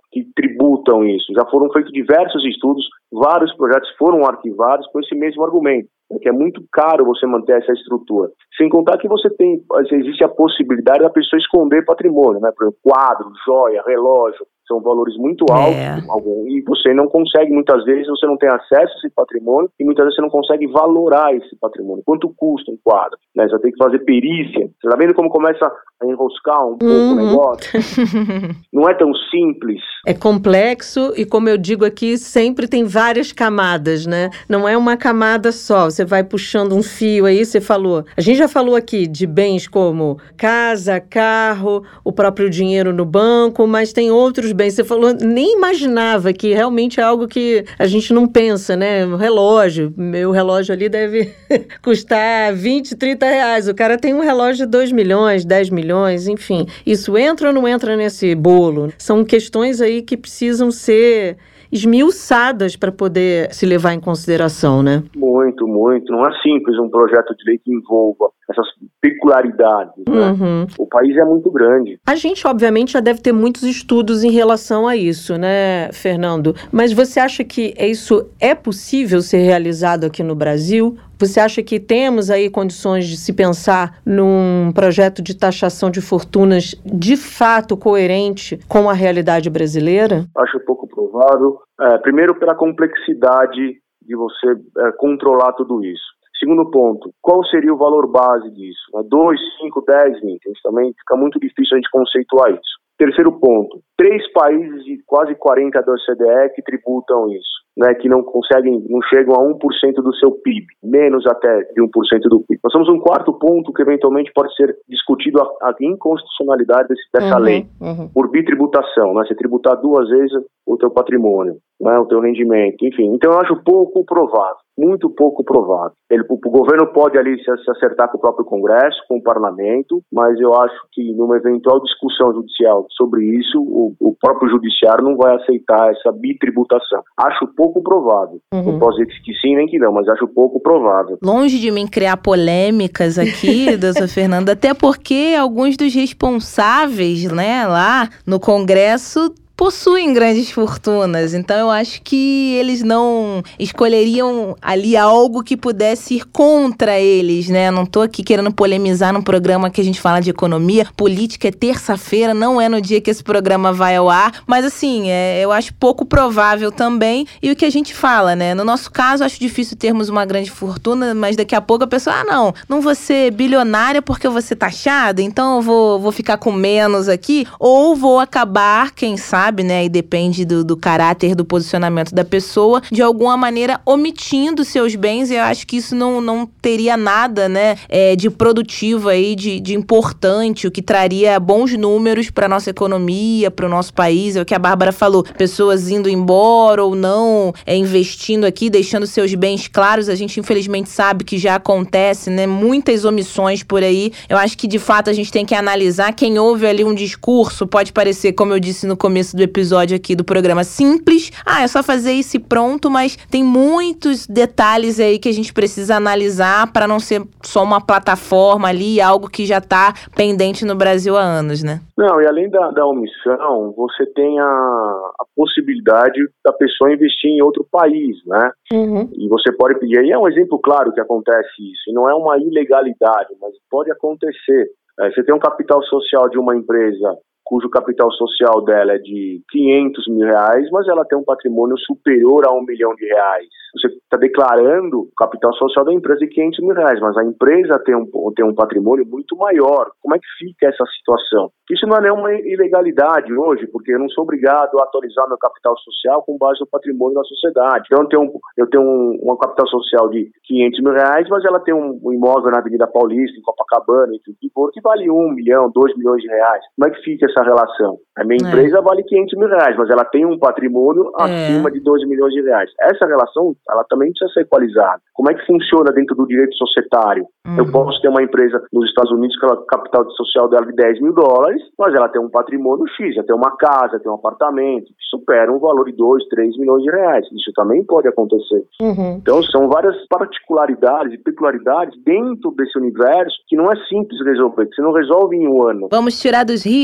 que tributam isso. Já foram feitos diversos estudos, vários projetos foram arquivados com esse mesmo argumento, que é muito caro você manter essa estrutura. Sem contar que você tem, existe a possibilidade da pessoa esconder patrimônio, né? Por exemplo, quadro, joia, relógio, são valores muito altos, é. e você não consegue, muitas vezes, você não tem acesso a esse patrimônio, e muitas vezes você não consegue valorar esse patrimônio. Quanto custa um quadro? Né? Você tem que fazer perícia. Você está vendo como começa a enroscar um pouco uhum. o negócio? Não é tão simples. É complexo e, como eu digo aqui, sempre tem várias camadas, né? Não é uma camada só. Você vai puxando um fio aí, você falou. A gente já falou aqui de bens como casa, carro, o próprio dinheiro no banco, mas tem outros bens. Você falou, nem imaginava que realmente é algo que a gente não pensa, né? Um relógio. Meu relógio ali deve custar vinte, trinta reais. O cara tem um relógio de dois milhões, dez milhões, enfim. Isso entra ou não entra nesse bolo? São questões aí que precisam ser esmiuçadas para poder se levar em consideração, né? Muito, muito. Não é simples um projeto de lei que envolva essas peculiaridades, né? Uhum. O país é muito grande. A gente, obviamente, já deve ter muitos estudos em relação a isso, né, Fernando? Mas você acha que isso é possível ser realizado aqui no Brasil? Você acha que temos aí condições de se pensar num projeto de taxação de fortunas de fato coerente com a realidade brasileira? Acho pouco provável. É, primeiro, pela complexidade de você é, controlar tudo isso. Segundo ponto, qual seria o valor base disso? dois, cinco, dez, vinte? Também fica muito difícil a gente conceituar isso. Terceiro ponto, três países de quase quarenta da O C D E que tributam isso, né, que não conseguem, não chegam a um por cento do seu P I B, menos até de um por cento do P I B. Nós temos um quarto ponto que eventualmente pode ser discutido, a, a inconstitucionalidade desse, dessa uhum, lei, uhum. por bitributação, né, você tributar duas vezes o teu patrimônio, né, o teu rendimento, enfim. Então eu acho pouco provável, muito pouco provável. Ele, o, o governo pode ali se, se acertar com o próprio Congresso, com o Parlamento, mas eu acho que numa eventual discussão judicial sobre isso, o, o próprio judiciário não vai aceitar essa bitributação. Acho pouco provável. Uhum. Não posso dizer que sim nem que não, mas acho pouco provável. Longe de mim criar polêmicas aqui, doutor Fernando, até porque alguns dos responsáveis, né, lá no Congresso possuem grandes fortunas, então eu acho que eles não escolheriam ali algo que pudesse ir contra eles, né? Não tô aqui querendo polemizar num programa que a gente fala de economia, política é terça-feira, não é no dia que esse programa vai ao ar, mas assim, é, eu acho pouco provável também, e o que a gente fala, né? No nosso caso, acho difícil termos uma grande fortuna, mas daqui a pouco a pessoa, ah não, não vou ser bilionária porque eu vou ser taxada, então eu vou, vou ficar com menos aqui, ou vou acabar, quem sabe, né, e depende do, do caráter, do posicionamento da pessoa, de alguma maneira omitindo seus bens, e eu acho que isso não, não teria nada, né, é, de produtivo aí, de, de importante, o que traria bons números para nossa economia, para o nosso país, é o que a Bárbara falou, pessoas indo embora ou não, é, investindo aqui, deixando seus bens claros, a gente infelizmente sabe que já acontece, né, muitas omissões por aí, eu acho que de fato a gente tem que analisar, quem ouve ali um discurso, pode parecer, como eu disse no começo do episódio aqui do programa, simples. Ah, é só fazer isso e pronto, mas tem muitos detalhes aí que a gente precisa analisar para não ser só uma plataforma ali, algo que já está pendente no Brasil há anos, né? Não, e além da, da omissão, você tem a, a possibilidade da pessoa investir em outro país, né? Uhum. E você pode pedir, aí é um exemplo claro que acontece isso, e não é uma ilegalidade, mas pode acontecer. É, você tem um capital social de uma empresa cujo capital social dela é de quinhentos mil reais, mas ela tem um patrimônio superior a um milhão de reais. Você está declarando o capital social da empresa de quinhentos mil reais, mas a empresa tem um, tem um patrimônio muito maior. Como é que fica essa situação? Isso não é nenhuma ilegalidade hoje, porque eu não sou obrigado a atualizar meu capital social com base no patrimônio da sociedade. Então eu tenho, um, eu tenho um, um capital social de quinhentos mil reais, mas ela tem um, um imóvel na Avenida Paulista, em Copacabana, em que for, que vale um milhão, dois milhões de reais. Como é que fica essa relação? A minha é. empresa vale quinhentos mil reais, mas ela tem um patrimônio é. acima de dois milhões de reais. Essa relação, ela também precisa ser equalizada. Como é que funciona dentro do direito societário? Uhum. Eu posso ter uma empresa nos Estados Unidos que o capital social dela é de dez mil dólares, mas ela tem um patrimônio X, ela tem uma casa, tem um apartamento, que supera um valor de dois, três milhões de reais. Isso também pode acontecer. Uhum. Então, são várias particularidades e peculiaridades dentro desse universo que não é simples resolver, que você não resolve em um ano. Vamos tirar dos ricos,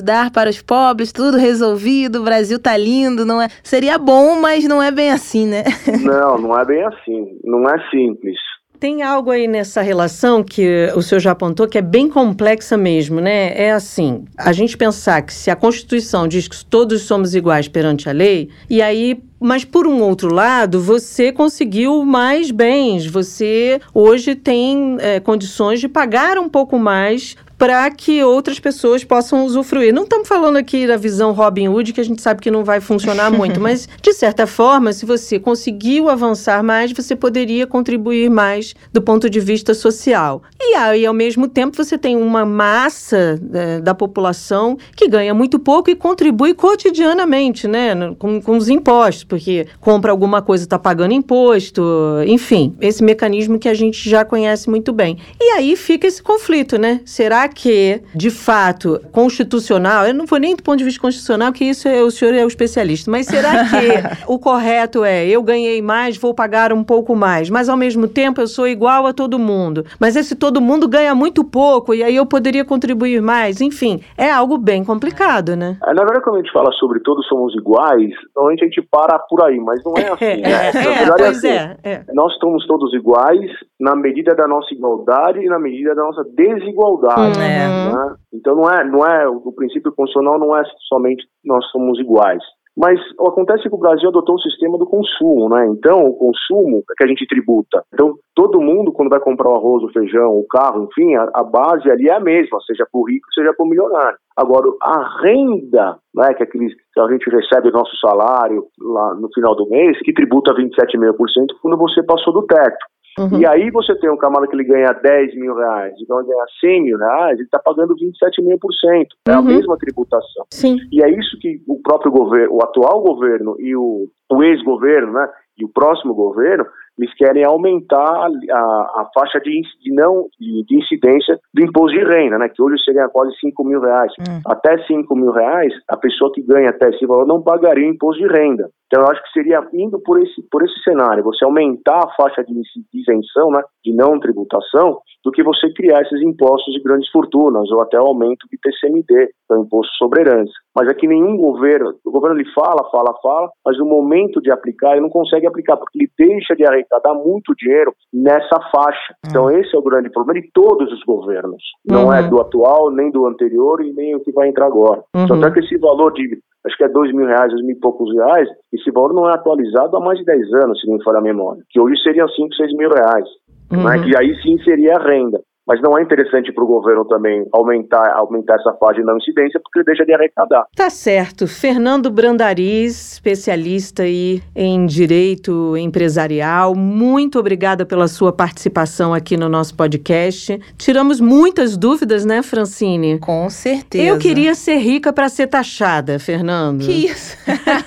dar para os pobres, tudo resolvido, o Brasil tá lindo, não é? Seria bom, mas não é bem assim, né? Não, não é bem assim, não é simples. Tem algo aí nessa relação que o senhor já apontou que é bem complexa mesmo, né? É assim, a gente pensar que se a Constituição diz que todos somos iguais perante a lei, e aí... Mas, por um outro lado, você conseguiu mais bens. Você hoje tem é, condições de pagar um pouco mais para que outras pessoas possam usufruir. Não estamos falando aqui da visão Robin Hood, que a gente sabe que não vai funcionar muito, mas, de certa forma, se você conseguiu avançar mais, você poderia contribuir mais do ponto de vista social. E aí, ao mesmo tempo, você tem uma massa é, da população que ganha muito pouco e contribui cotidianamente, né, com, com os impostos, porque compra alguma coisa, está pagando imposto, enfim, esse mecanismo que a gente já conhece muito bem. E aí fica esse conflito, né? Será que, de fato, constitucional, eu não vou nem do ponto de vista constitucional, que isso é, o senhor é o especialista, mas será que o correto é, eu ganhei mais, vou pagar um pouco mais, mas ao mesmo tempo eu sou igual a todo mundo, mas esse todo mundo ganha muito pouco, e aí eu poderia contribuir mais, enfim, é algo bem complicado, né? Na verdade, quando a gente fala sobre todos somos iguais, normalmente a gente para por aí, mas não é assim, né? É, Na é, verdade, pois assim, é, é. Nós somos todos iguais na medida da nossa igualdade e na medida da nossa desigualdade. Uhum. Né? Então não é, não é, o princípio constitucional não é somente nós somos iguais. Mas acontece que o Brasil adotou o sistema do consumo, né? Então, o consumo é que a gente tributa. Então, todo mundo, quando vai comprar o arroz, o feijão, o carro, enfim, a, a base ali é a mesma, seja para o rico, seja para o milionário. Agora, a renda, né, que, é aqueles, que a gente recebe o nosso salário lá no final do mês, que tributa vinte e sete vírgula cinco por cento quando você passou do teto. Uhum. E aí você tem um camarada que ele ganha dez mil reais, então ele ganha cem mil reais, ele está pagando vinte e sete vírgula cinco por cento. É uhum. a mesma tributação. Sim. E é isso que o próprio governo, o atual governo e o, o ex-governo, né, e o próximo governo, eles querem aumentar a, a, a faixa de, de, não, de, de incidência do imposto de renda, né, que hoje chega a quase cinco mil reais. Hum. Até cinco mil reais, a pessoa que ganha até esse valor não pagaria imposto de renda. Então, eu acho que seria indo por esse, por esse cenário, você aumentar a faixa de isenção, né, de não tributação, do que você criar esses impostos de grandes fortunas, ou até o aumento de T C M D, que é o Imposto sobre Herança. Mas é que nenhum governo, o governo ele fala, fala, fala, mas no momento de aplicar, ele não consegue aplicar, porque ele deixa de arrecadar muito dinheiro nessa faixa. Uhum. Então, esse é o grande problema de todos os governos. Não uhum. é do atual, nem do anterior, e nem o que vai entrar agora. Uhum. Só que esse valor de, acho que é dois mil reais, dois mil e poucos reais, esse valor não é atualizado há mais de dez anos, se não me falha a memória. Que hoje seriam cinco, seis mil reais. Uhum. Né, que aí sim seria a renda. Mas não é interessante para o governo também aumentar, aumentar essa faixa de não incidência, porque ele deixa de arrecadar. Tá certo. Fernando Brandariz, especialista aí em direito empresarial, muito obrigada pela sua participação aqui no nosso podcast. Tiramos muitas dúvidas, né, Francine? Com certeza. Eu queria ser rica para ser taxada, Fernando. Que isso?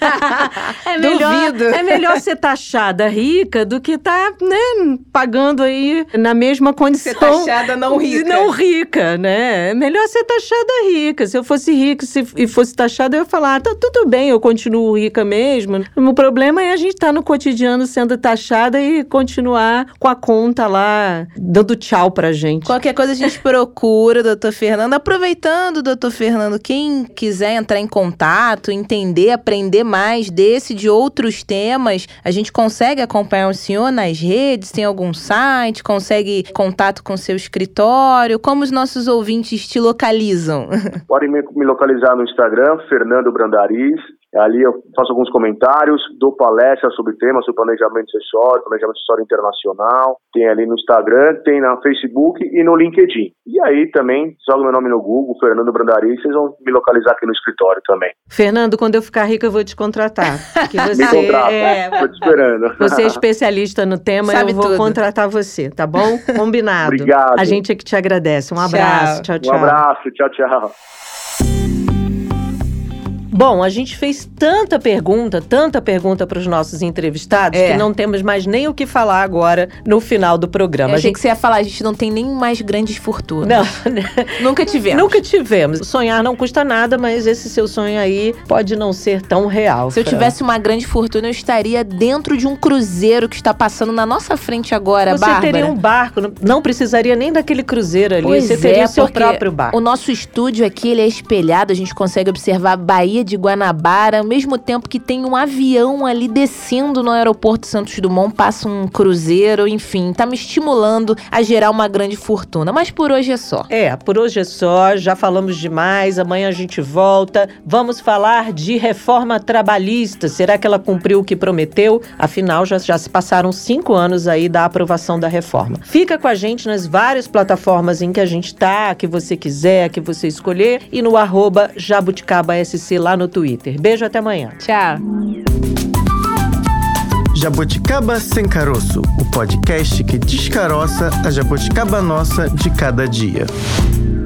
é, melhor, é melhor ser taxada rica do que estar, tá, né, pagando aí na mesma condição. Ser taxada não rica. Não rica, né? É melhor ser taxada rica. Se eu fosse rica se, e fosse taxada, eu ia falar, ah, tá tudo bem, eu continuo rica mesmo. O problema é a gente estar tá no cotidiano sendo taxada e continuar com a conta lá, dando tchau pra gente. Qualquer coisa a gente procura, doutor Fernando. Aproveitando, doutor Fernando, quem quiser entrar em contato, entender, aprender mais desse, de outros temas, a gente consegue acompanhar o senhor nas redes? Tem algum site? Consegue contato com seu escritório? Como os nossos ouvintes te localizam? Podem me, me localizar no Instagram, Fernando Brandariz. Ali eu faço alguns comentários, dou palestras sobre temas, sobre planejamento acessório, planejamento acessório internacional. Tem ali no Instagram, tem no Facebook e no LinkedIn. E aí também, joga meu nome no Google, Fernando Brandariz, vocês vão me localizar aqui no escritório também. Fernando, quando eu ficar rica eu vou te contratar. Porque você me contrata, é... tô te esperando. Você é especialista no tema, Sabe eu vou tudo. contratar você, tá bom? Combinado. Obrigado. A gente é que te agradece. Um abraço. Tchau, tchau. Um abraço. Tchau, tchau. Bom, a gente fez tanta pergunta, tanta pergunta para os nossos entrevistados, É. que não temos mais nem o que falar agora no final do programa. Eu A achei gente... que você ia falar, a gente não tem nem mais grandes fortunas. Não, Nunca tivemos. nunca tivemos. Sonhar não custa nada, mas esse seu sonho aí pode não ser tão real. Se eu Fran. tivesse uma grande fortuna, eu estaria dentro de um cruzeiro que está passando na nossa frente agora, Você Bárbara. teria um barco, não- não precisaria nem daquele cruzeiro ali. Pois Você teria é, o seu porque próprio barco. O nosso estúdio aqui, ele é espelhado, a gente consegue observar a Baía de Guanabara, ao mesmo tempo que tem um avião ali descendo no aeroporto Santos Dumont, passa um cruzeiro, enfim, tá me estimulando a gerar uma grande fortuna. Mas por hoje é só. É, por hoje é só, já falamos demais, amanhã a gente volta. Vamos falar de reforma trabalhista. Será que ela cumpriu o que prometeu? Afinal, já, já se passaram cinco anos aí da aprovação da reforma. Fica com a gente nas várias plataformas em que a gente tá, que você quiser, que você escolher, e no arroba jabuticabasc lá no Twitter. Beijo, até amanhã. Tchau. Jabuticaba Sem Caroço, o podcast que descaroça a jabuticaba nossa de cada dia.